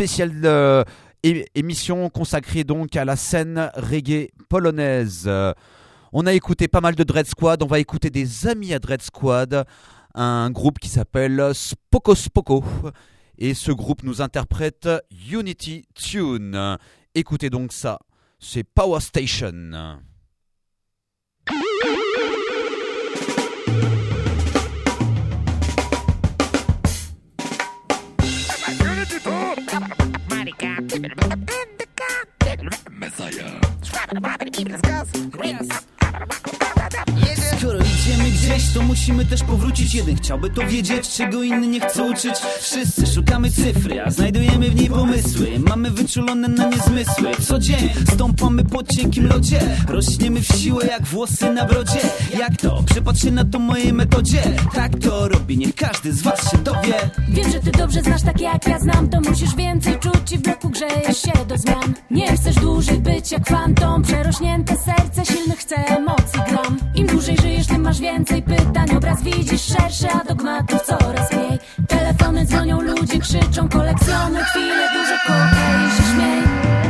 émission consacrée donc à la scène reggae polonaise. On a écouté pas mal de Dread Squad, on va écouter des amis à Dread Squad, un groupe qui s'appelle Spoko Spoko. Et ce groupe nous interprète Unity Tune. Écoutez donc ça, c'est Power Station. Skoro idziemy gdzieś, to musimy też powrócić. Jeden chciałby to wiedzieć, czego inny nie chce uczyć. Wszyscy szukamy cyfry, a znajdujemy w niej pomysły. Mamy wyczulone na niezmysły. Co dzień stąpamy po cienkim lodzie. Rośniemy w siłę jak włosy na brodzie. Jak to? Przypatrz się na to mojej metodzie. Tak to robi, niech każdy z was się dowie. Wiem, że ty dobrze znasz tak jak ja znam. To musisz więcej czuć i w bloku grzejesz się do zmian. Nie chcesz dłużej być jak fantom. Przerośnięte serce silnych chce emocji gram. Im dłużej żyjesz, tym masz więcej pytań. Obraz widzisz szerszy, a dogmatów coraz mniej. Telefony dzwonią, ludzie krzyczą. Kolekcjonuj chwile, dużo kocha i się śmiej.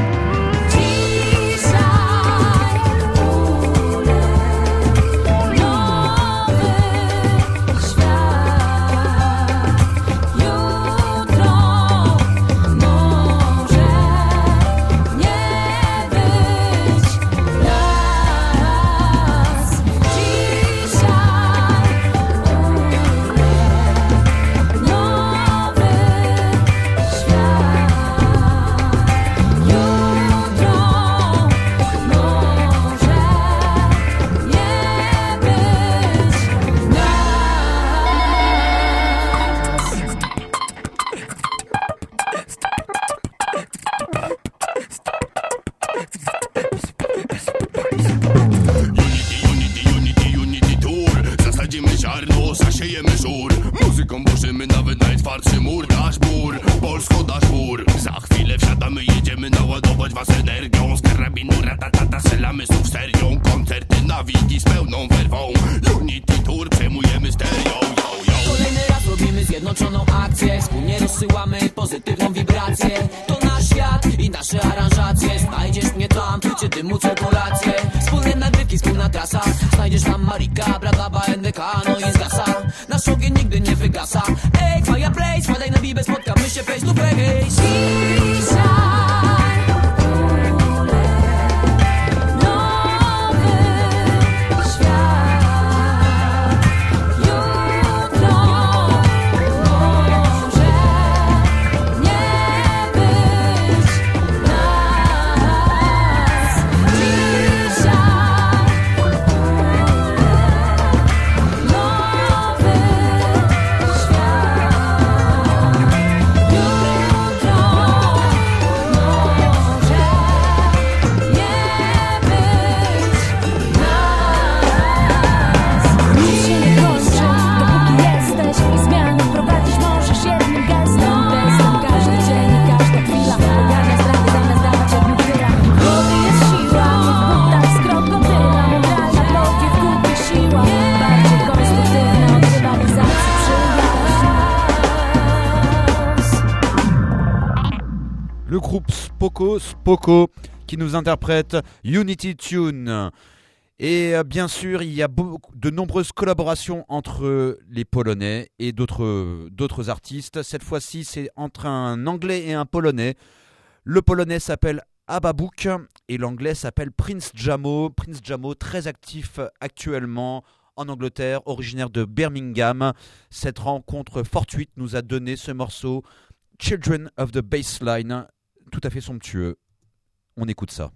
Zasiejemy żur, muzyką burzymy nawet najtwardszy mur. Dasz bór, Polsko dasz bór. Za chwilę wsiadamy, jedziemy naładować was energią. Z karabinu ratatata strzelamy znów serią. Koncerty na wiki z pełną werwą. Unity Tour, przejmujemy stereo. Kolejny raz robimy zjednoczoną akcję. Wspólnie rozsyłamy pozytywną wibrację. To nasz świat i nasze aranżacje. Znajdziesz mnie tam, czucie dymu, cyrkulację. Wspólne nagrywki, wspólna trasa. Znajdziesz tam Marika, Bradaba, NDK, no i zgasa. Nasz ogień nigdy nie wygasa. Ej, fireplace, wpadaj na bibę, spotkamy się face to face. groupe Spoko qui nous interprète Unity Tune. Et bien sûr, il y a de nombreuses collaborations entre les Polonais et d'autres artistes. Cette fois-ci, c'est entre un Anglais et un Polonais. Le Polonais s'appelle Ababook et l'Anglais s'appelle Prince Jamo. Prince Jamo, très actif actuellement en Angleterre, originaire de Birmingham. Cette rencontre fortuite nous a donné ce morceau Children of the Bassline, tout à fait somptueux. On écoute ça.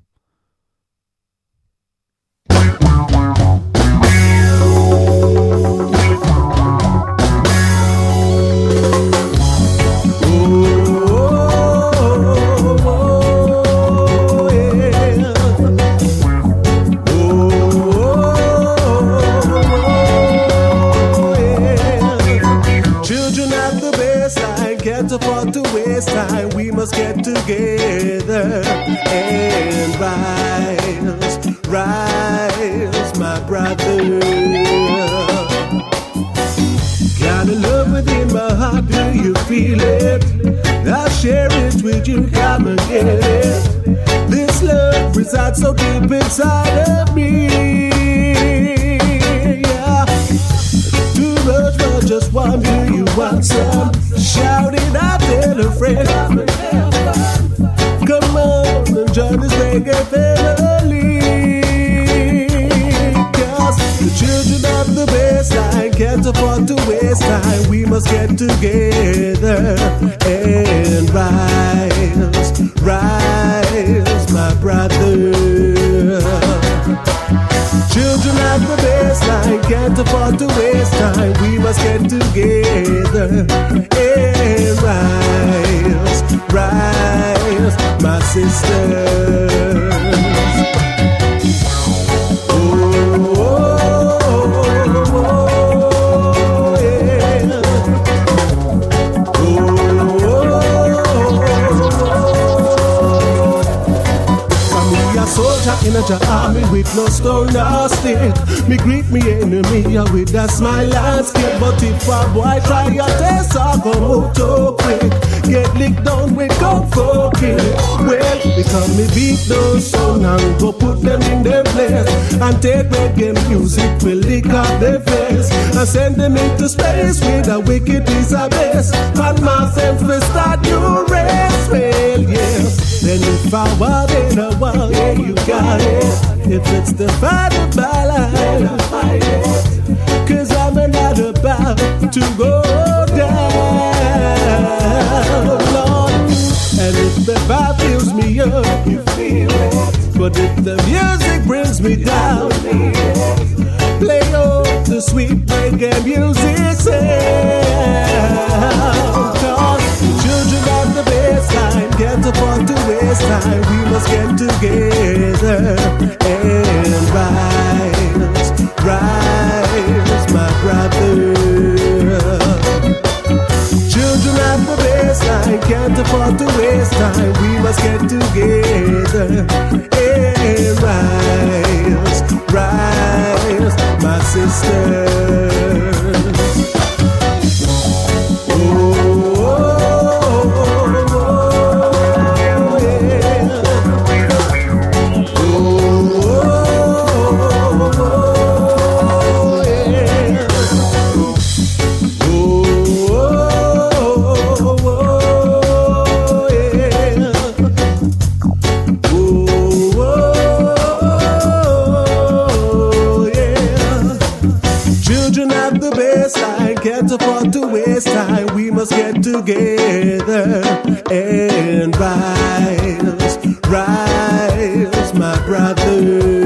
Afford to waste time, we must get together and rise, my brother. Got a love within my heart, do you feel it? I'll share it with you, come and get it. This love resides so deep inside of me. Yeah. Too much for just one, do you want some? Shout it out, tell a friend. Come on and join this reggae family. Cause the children of the bassline can't afford to waste time. We must get together and rise, my brother. Children of the bassline can't afford to waste time. We must get together and rise, my sisters. In a army with no stone or stick, me greet me enemy with a smile and skip. But if a boy try a test, I go move too quick. Get licked down with kung fu kick. Well, because me beat those sound and go put them in their place. And take reggae music, we lick up their face. And send them into space with a wicked piece of bass. And myself will start new race. Well, yes. Then if I want it, I want it, you got it. If it's the fight of my life, cause I'm not about to go down, Lord. And if the vibe fills me up, you feel it. But if the music brings me down, play on the sweet reggae music sound. Children of the bassline can't afford to waste time. We must get together and rise, my brother. Children of the bassline can't afford to waste time. We must get together and rise, my sisters. Can't afford to waste time. We must get together and rise, my brother.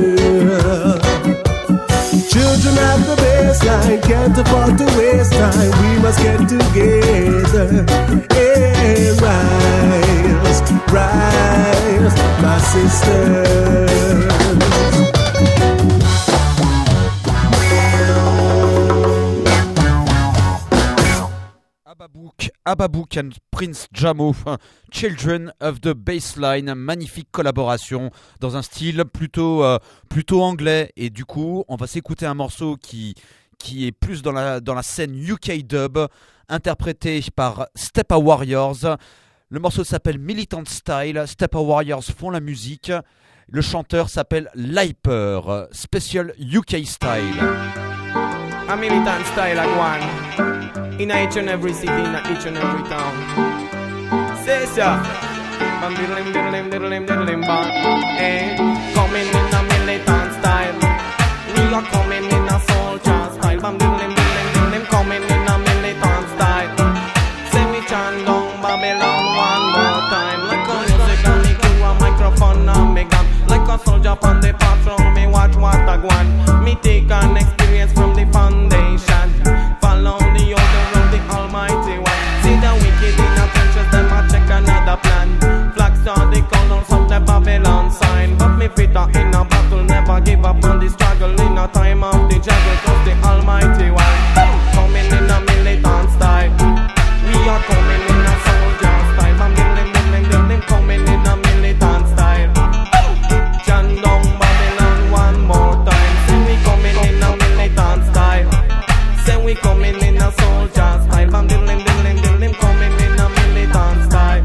Children of the bassline can't afford to waste time. We must get together and rise, my sisters. Ababook and Prince Jamo, Children of the Bassline, magnifique collaboration dans un style plutôt anglais. Et du coup, on va s'écouter un morceau qui est plus dans la scène UK dub, interprété par Stepa Warriors. Le morceau s'appelle Militant Style. Stepper Warriors font la musique. Le chanteur s'appelle Lyper. Special UK Style. A militant style at one. In each and every city, in each and every town. Say so. Bam diddlim diddlim diddlim diddlim bam. Hey, coming in a militant style. We are coming in a soldier style. Bam diddlim diddlim diddlim, coming in a militant style. Say we chant down Babylon one more time. Like a music and me cue a microphone and me gun. Like a soldier on the patrol, me watch what I want. Me take an experience from the foundation. Follow the order of the Almighty One. See the wicked in the trenches, them a check another plan. Flags are the colors of the Babylon sign. But me fitter in a battle, never give up on the struggle. In a time of the juggle, trust the Almighty One. Coming in a militant style. We are coming in a soldier style. I'm diddling, coming in a militant style. Jan down Babylon one more time. Say we coming in a militant style. Say we coming in a soldier style. I'm diddling, coming in a militant style.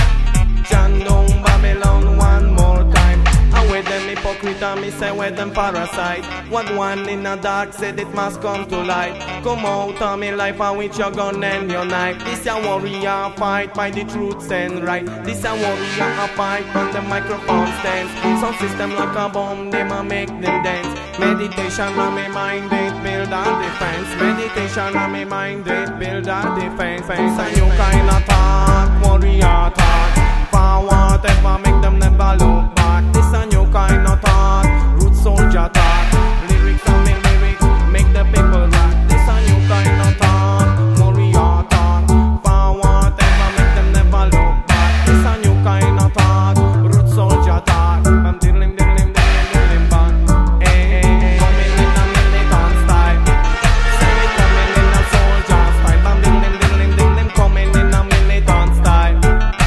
Jan down Babylon one more time. And with them hypocrite and me say with them parasite. What one in the dark said it must come to light. Come out of me life and with your gun and your knife. This a warrior fight by the truth and right. This a warrior a fight on the microphone stands. Some system like a bomb, them a make them dance. Meditation on me mind, it build a defense. Meditation on me mind, it build a defense. And you kind of talk, warrior talk. Forward ever make them never look back. This a new kind of talk, root soldier talk. Lyrics and me lyrics make the people laugh. This a new kind of talk, warrior talk. Forward ever make them never look back. This a new kind of talk, root soldier talk. I'm diddling bang. Hey, coming in a militant style. Say we coming in a soldier style. I'm diddling, coming in a militant style.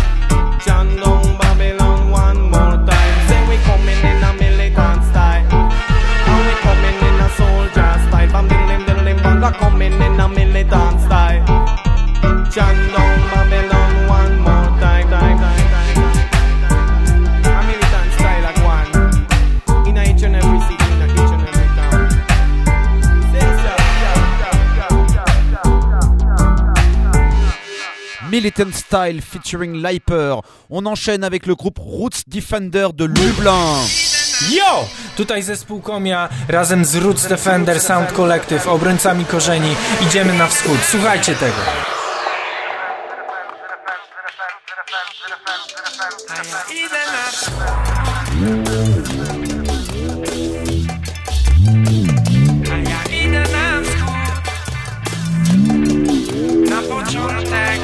Jan down Babylon one more time. Say we coming in a militant style. And we coming in a soldier style. Bam diddling banga coming in a militant style. Jan down Babylon one more time. A militant style at one. In each and every city, in each and every town. Say so. Militant Style featuring Lyper. On enchaîne avec le groupe Roots Defender de Lublin. Yo! Tutaj zespół Komia razem z Roots Defender Sound Collective, obrońcami korzeni. Idziemy na wschód. Słuchajcie tego. Idę na wschód. A ja idę na wschód. Na początek.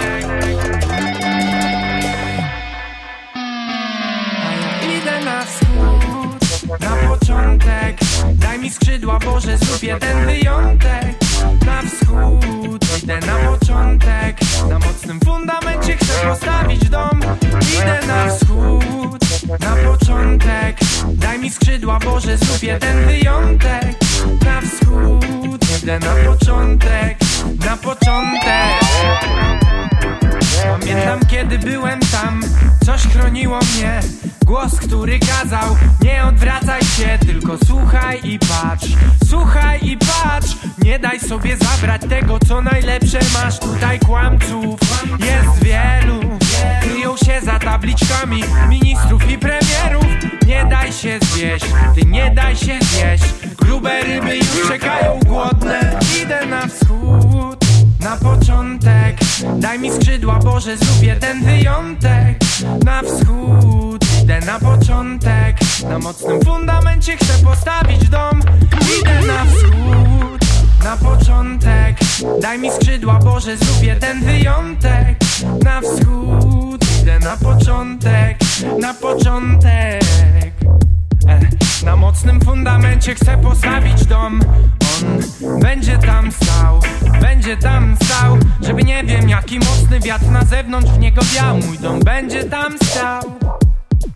A ja idę na wschód. Na początek. Daj mi skrzydła, Boże, zrób jeden wyjątek. Na wschód. Idę na początek. Na mocnym fundamencie chcę postawić dom. Idę na wschód. Na początek. Daj mi skrzydła, Boże, zrób jeden wyjątek. Na wschód. Idę na początek. Na początek. Pamiętam, kiedy byłem tam, coś chroniło mnie. Głos, który kazał, nie odwracaj się, tylko słuchaj i patrz. Słuchaj i patrz, nie daj sobie zabrać tego, co najlepsze masz. Tutaj kłamców jest wielu, kryją się za tabliczkami ministrów i premierów. Nie daj się zwieść, ty nie daj się zjeść. Grube ryby już czekają głodne. Idę na wschód. Na początek, daj mi skrzydła, Boże, zrób jeden wyjątek. Na wschód, idę na początek. Na mocnym fundamencie chcę postawić dom. Idę na wschód, na początek. Daj mi skrzydła, Boże, zrób jeden wyjątek. Na wschód, idę na początek. Na początek. Na mocnym fundamencie chcę postawić dom. On będzie tam stał, będzie tam stał. Żeby nie wiem jaki mocny wiatr na zewnątrz w niego wiał. Mój dom będzie tam stał.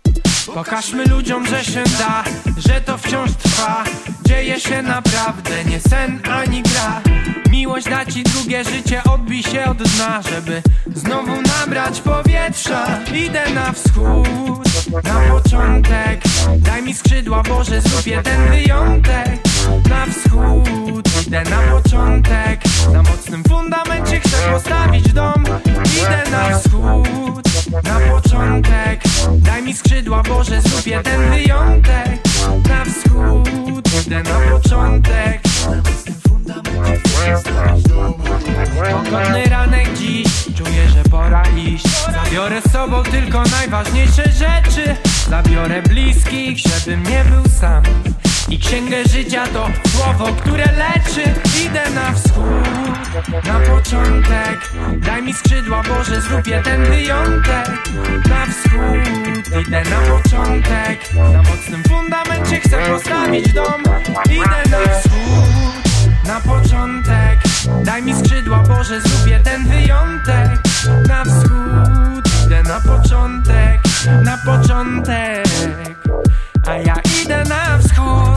Pokażmy ludziom, że się da, że to wciąż trwa. Dzieje się naprawdę, nie sen ani gra. Miłość da ci drugie życie, odbij się od dna, żeby znowu nabrać powietrza. Idę na wschód, na początek. Daj mi skrzydła, Boże, zrób jeden wyjątek. Na wschód, idę na początek. Na mocnym fundamencie chcę postawić dom. Idę na wschód, na początek. Daj mi skrzydła, Boże, zrób jeden wyjątek. Na wschód, idę na początek. Na mocnym fundamencie chcę postawić dom. Pogodny ranek dziś, czuję, że pora iść. Zabiorę z sobą tylko najważniejsze rzeczy. Zabiorę bliskich, żebym nie był sam. I księgę życia to słowo, które leczy. Idę na wschód, na początek. Daj mi skrzydła, Boże, zrób jeden wyjątek. Na wschód, idę na początek. Na mocnym fundamencie chcę postawić dom. Idę na wschód, na początek. Daj mi skrzydła, Boże, zrób jeden wyjątek. Na wschód, idę na początek. Na początek. A ja idę na wschód.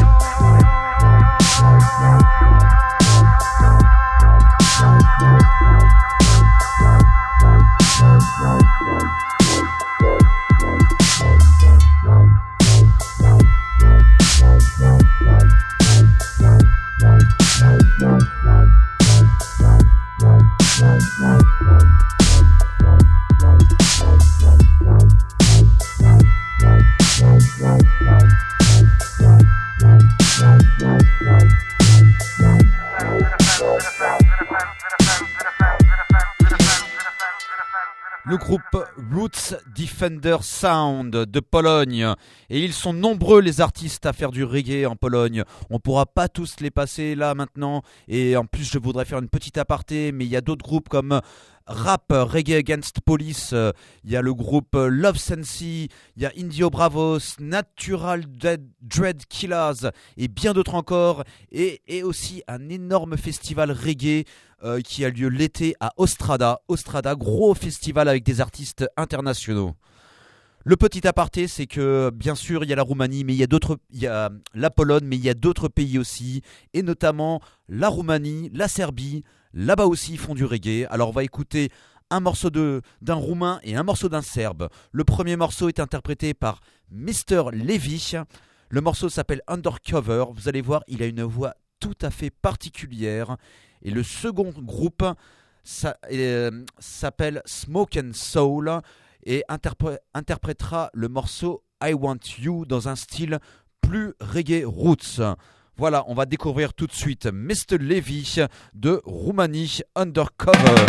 Le groupe Roots Defender Sound de Pologne. Et ils sont nombreux les artistes à faire du reggae en Pologne. On pourra pas tous les passer là maintenant. Et en plus je voudrais faire une petite aparté. Mais il y a d'autres groupes comme Rap Reggae Against Police. Il y a le groupe Love Sensi. Il y a Indio Bravos, Natural Dread Killers. Et bien d'autres encore. Et aussi un énorme festival reggae qui a lieu l'été à Ostrada. Ostrada, gros festival avec des artistes internationaux. Le petit aparté, c'est que bien sûr il y a la Roumanie, mais il y a la Pologne, mais il y a d'autres pays aussi, et notamment la Roumanie, la Serbie. Là-bas aussi ils font du reggae. Alors on va écouter un morceau d'un Roumain et un morceau d'un Serbe. Le premier morceau est interprété par Mr. Levy. Le morceau s'appelle Undercover. Vous allez voir, il a une voix tout à fait particulière. Et le second groupe s'appelle Smoke and Soul et interprétera le morceau I Want You dans un style plus reggae roots. Voilà, on va découvrir tout de suite Mr. Levy de Roumanie, Undercover.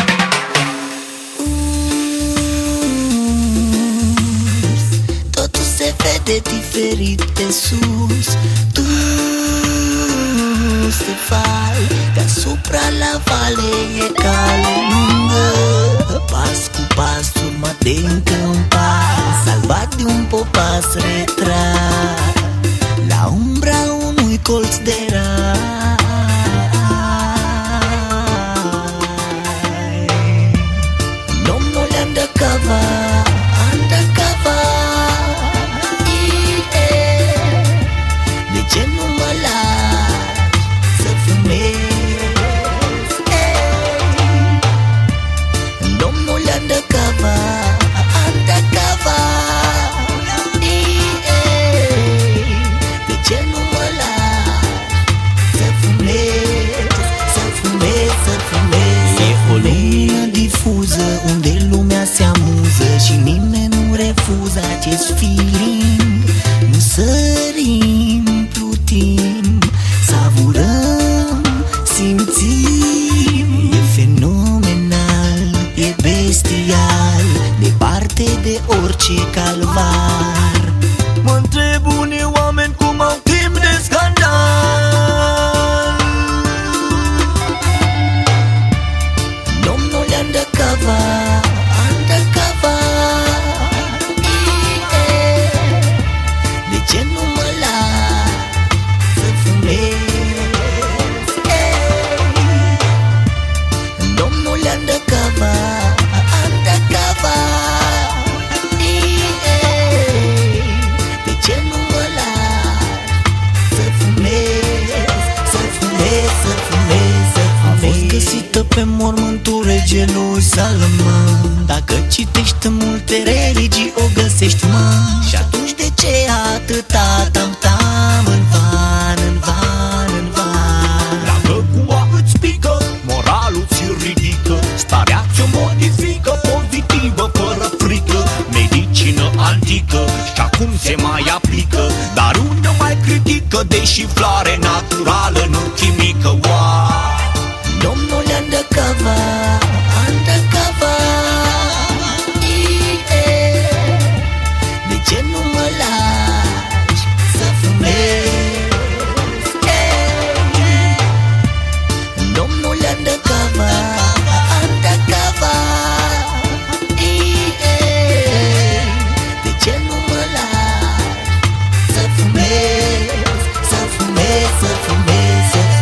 Totul se vede diferite sus. Tu se fai deasupra la vale e cale lungă. Pas cu pas urma de încă un pas, salvat de un popas retras la umbra unui colț de rai. Domnul undercover, undercover, de ce nu mă lași să fumez? Domnul undercover, undercover, Îngerul Salomon. Dacă citești în multe religii o găsești, mă. Și atunci de ce atâta tam-tam în van, în van, în van? Dacă cumva îți pică, moralul ți ridică, starea ți-o modifică, pozitivă, fără frică. Medicină antică și acum se mai aplică, dar unde mai critică, deși floare naturală, nu chimică. Wow! Domnul undercover, undercover, yeah. De ce nu mă lași să fumez? Yeah. Domnul undercover, undercover, yeah. De ce nu mă lași să fumez, să fumez, să fumez, să fumez?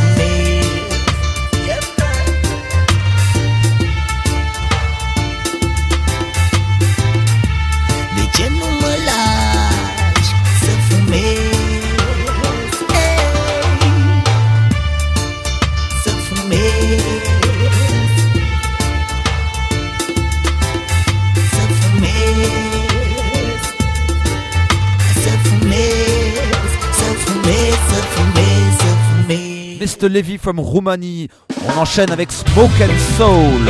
Mr. Levy from Roumanie. On enchaîne avec Smoke and Soul.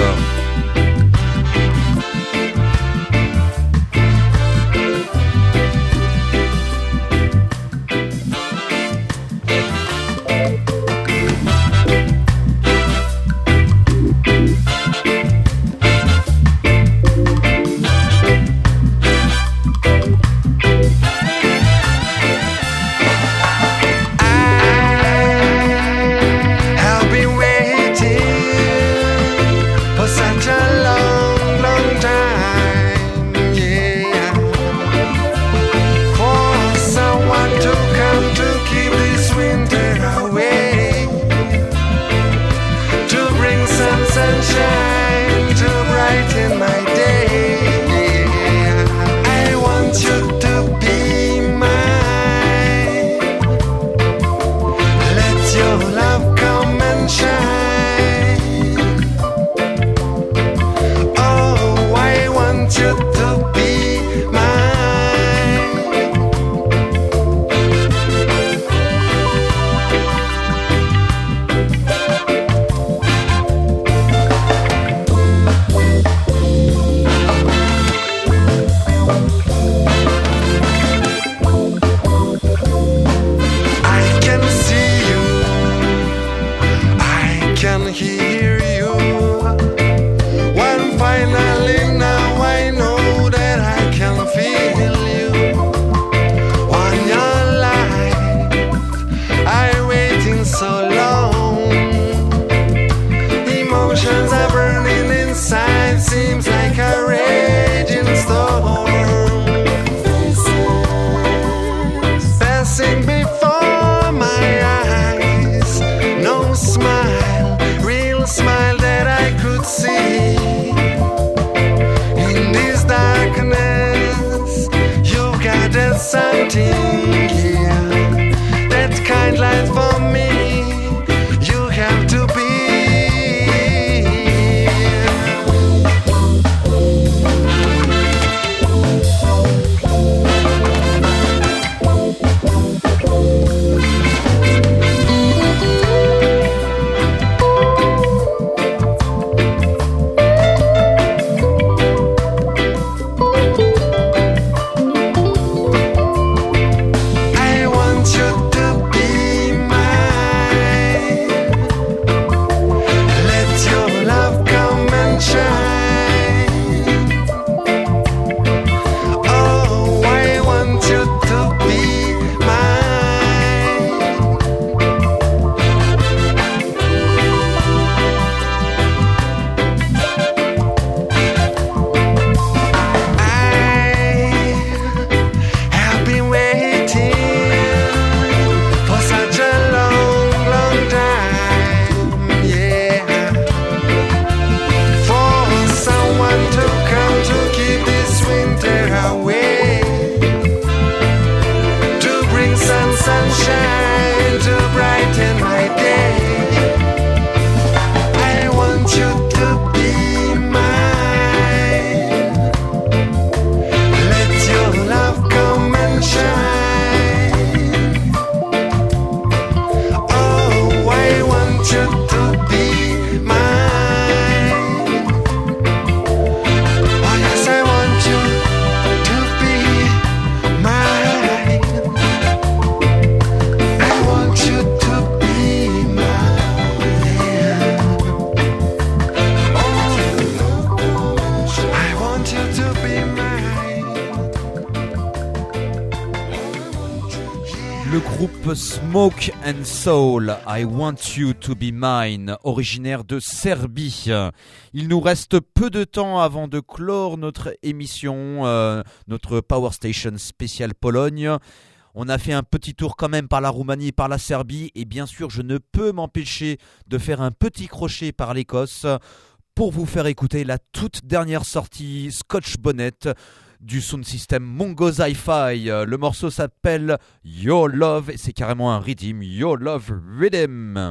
Le groupe Smoke and Soul, I Want You to Be Mine, originaire de Serbie. Il nous reste peu de temps avant de clore notre émission, notre Power Station spéciale Pologne. On a fait un petit tour quand même par la Roumanie, par la Serbie, et bien sûr je ne peux m'empêcher de faire un petit crochet par l'Écosse pour vous faire écouter la toute dernière sortie Scotch Bonnet du sound system Mongo Hi-Fi. Le morceau s'appelle Your Love et c'est carrément un rhythm, Your Love Rhythm.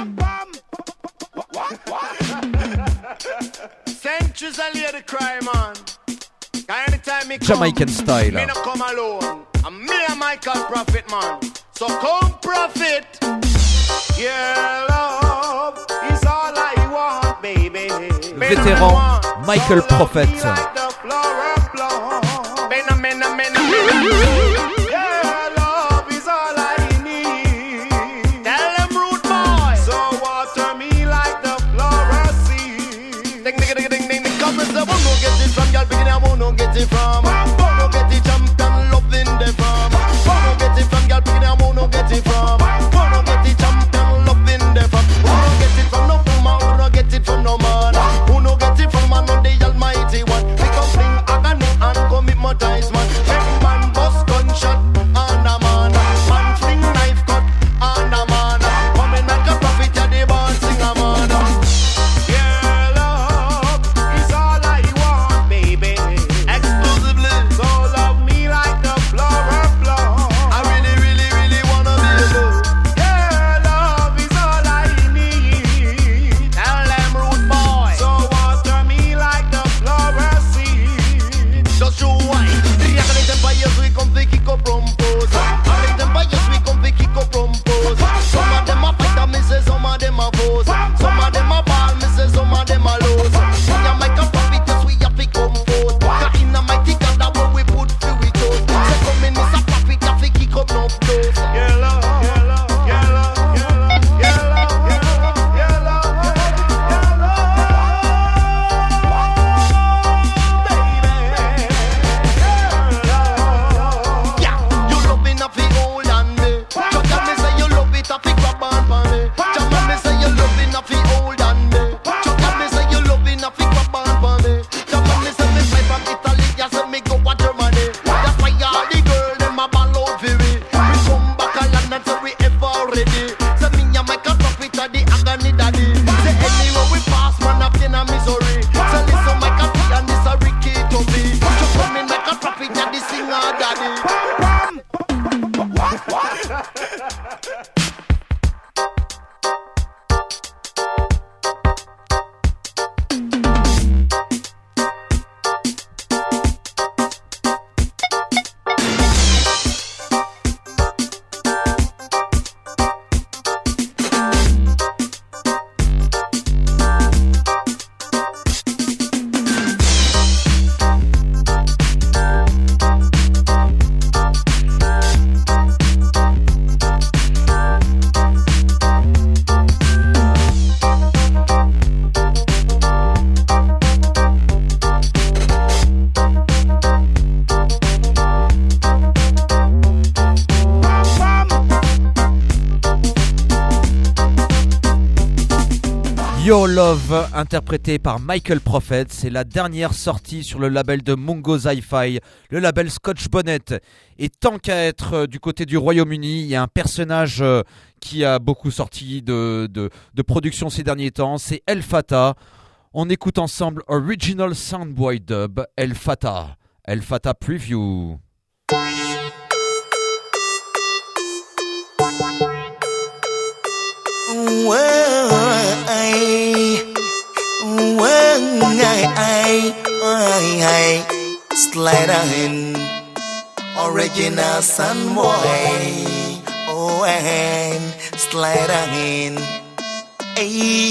Centuries I lay the cry, man. Anytime me Jamaican come, style. Me no come alone. And me and Michael Prophet, man. So come Prophet. Your love is all I want, baby. Vétéran Michael Prophet. Your love is all I need. Tell them rude boy. So water me like the flower seed. Ding ding ding ding ding. Come and say, who no get it from? Y'all begin and who no get it from? Who no get it champion loving the farm? Who no get it from? Y'all begin and who no get it from? Who no get it champion loving the farm? Who no get it from no woman? Who no get it from no man? Who no get it from man? No the Almighty One. We come bring agony and commit mortise man. Make man bust gunshot and a man. Man fling knife cut and a man. Come in like a prophet, ya the born sing a man. Your love is all I want, baby. Exclusively, so love me like the flower blow. I really, really, really wanna be alone. Your love is all I need. Tell them rude boy. So water me like the flower seed. Just show why. The empires we come to kick up propose. The empires we come to kick up propose. Some of them are fighter, me say some of them are foes. Some of them are ball, me say some of them are lows. When you make a profit, yes we have to compose. Cause in a mighty God that where we put free we toes. Say come in is a profit, you have to kick up no flows. Your love, your love, your love, your love, your love, your love, your love, yeah, you love it a fi hold on me. Just me say you love it a fi grab on for me. Just me say you love it a fi hold on me. Just me say you love it a fi grab on for me. Just me say me fly from Italy, you say me go to Germany. That's why all the girls them a ball out for we. We come back a land and say we ever ready. Say me and Michael Prophet a the agony daddy. Say anywhere we pass man up in a misery. Say listen Michael P and this a Ricky to me. Just come in Michael Prophet a the singer daddy. Your Love, interprété par Michael Prophet, c'est la dernière sortie sur le label de Mongo Hi-Fi, le label Scotch Bonnet. Et tant qu'à être du côté du Royaume-Uni, il y a un personnage qui a beaucoup sorti de production ces derniers temps, c'est El Fatah. On écoute ensemble Original Soundboy Dub, El Fatah Preview. Slider in original Sunboy. Oh, and slider in. Hey,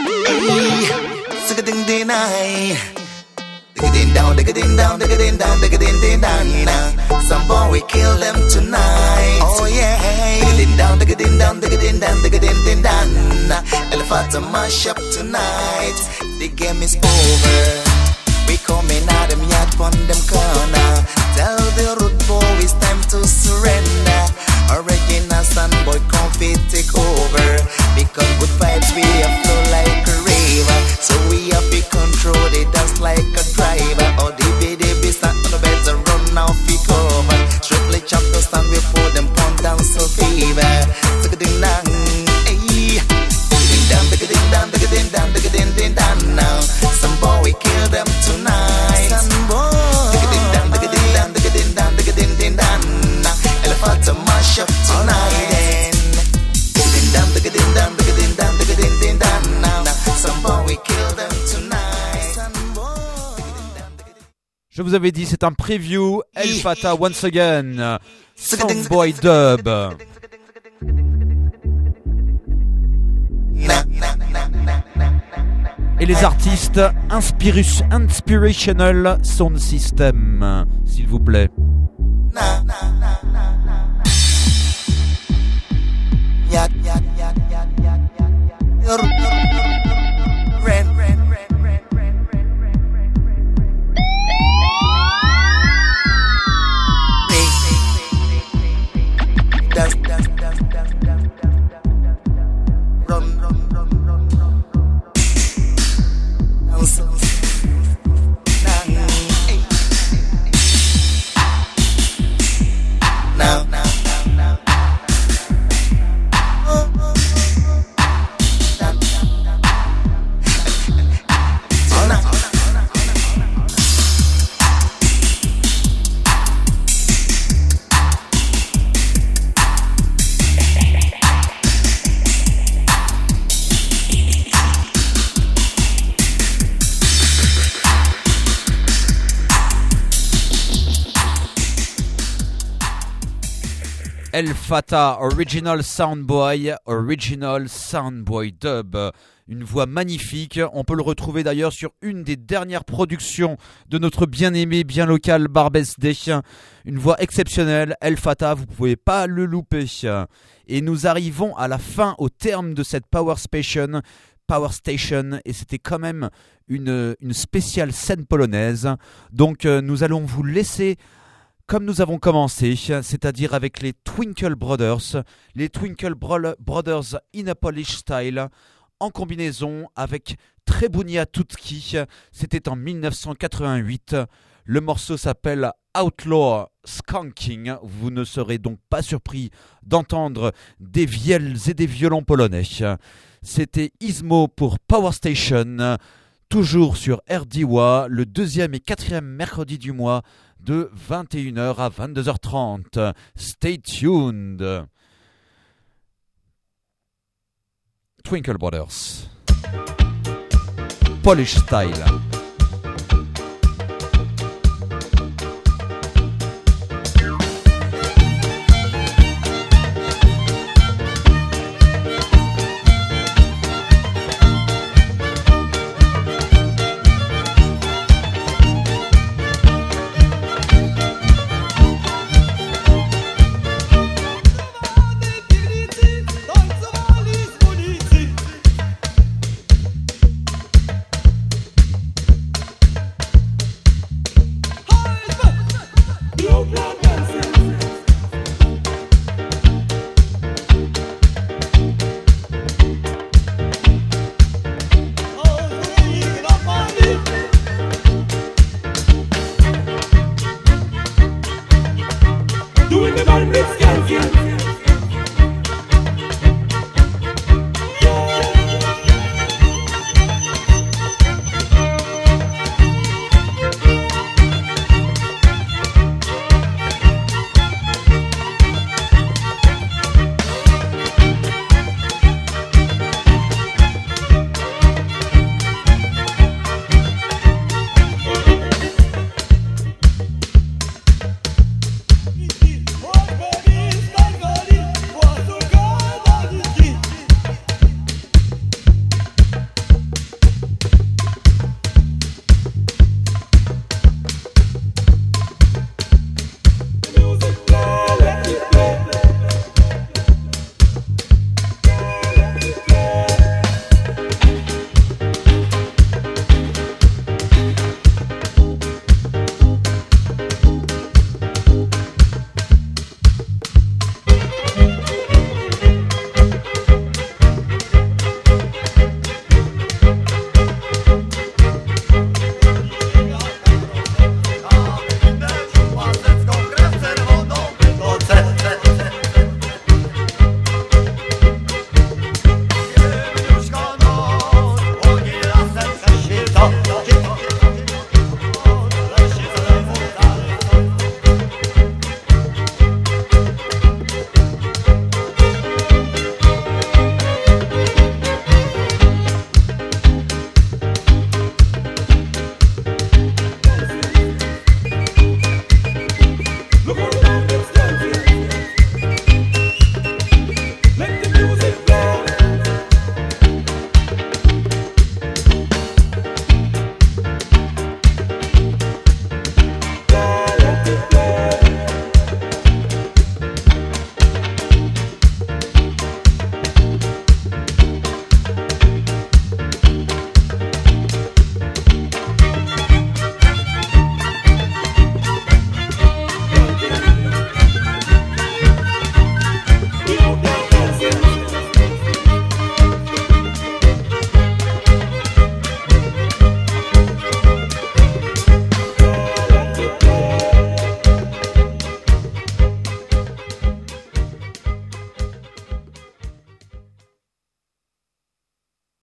ding ding ding. Digging down, digging down, digging down, digging down. Some boy we kill them tonight. Oh yeah. Digging down, digging down, digging down, digging down. Elephant to mash up tonight. The game is over. We coming out them yard from them corner. Tell the rude boy it's time to surrender. Already son boy come fit take over. Because good vibes we have flow like a river. So we have to control it just like a driver. Or the stand on the beds and run off the cover. Strictly chop the stand we pour them pound down so fever. Take a ding dang, ayy. Ding dang, ding dang, ding dang, ding ding dang now. Some boy we kill them tonight. Some boy. Ding dang, ding dang, ding dang, ding ding dang now. Elephant to mash up tonight. Ding dang, ding dang, ding dang, ding dang now. Some boy we kill them tonight. Some boy. Je vous avais dit, c'est un preview. El Fata once again. Soundboy Dub. Et les artistes Inspirational Sound System, s'il vous plaît. El Fata, Original Soundboy Dub. Une voix magnifique, on peut le retrouver d'ailleurs sur une des dernières productions de notre bien-aimé, bien local Barbès D. Une voix exceptionnelle, El Fata, vous pouvez pas le louper. Et nous arrivons à la fin, au terme de cette Power Station, et c'était quand même une spéciale scène polonaise. Donc nous allons vous laisser comme nous avons commencé, c'est-à-dire avec les Twinkle Brothers in a Polish Style, en combinaison avec Trebunia Tutki. C'était en 1988. Le morceau s'appelle Outlaw Skanking. Vous ne serez donc pas surpris d'entendre des vielles et des violons polonais. C'était Ismo pour Power Station, toujours sur RDWA, le 2e et 4e mercredi du mois, de 21h à 22h30. Stay tuned. Twinkle Brothers. Polish Style.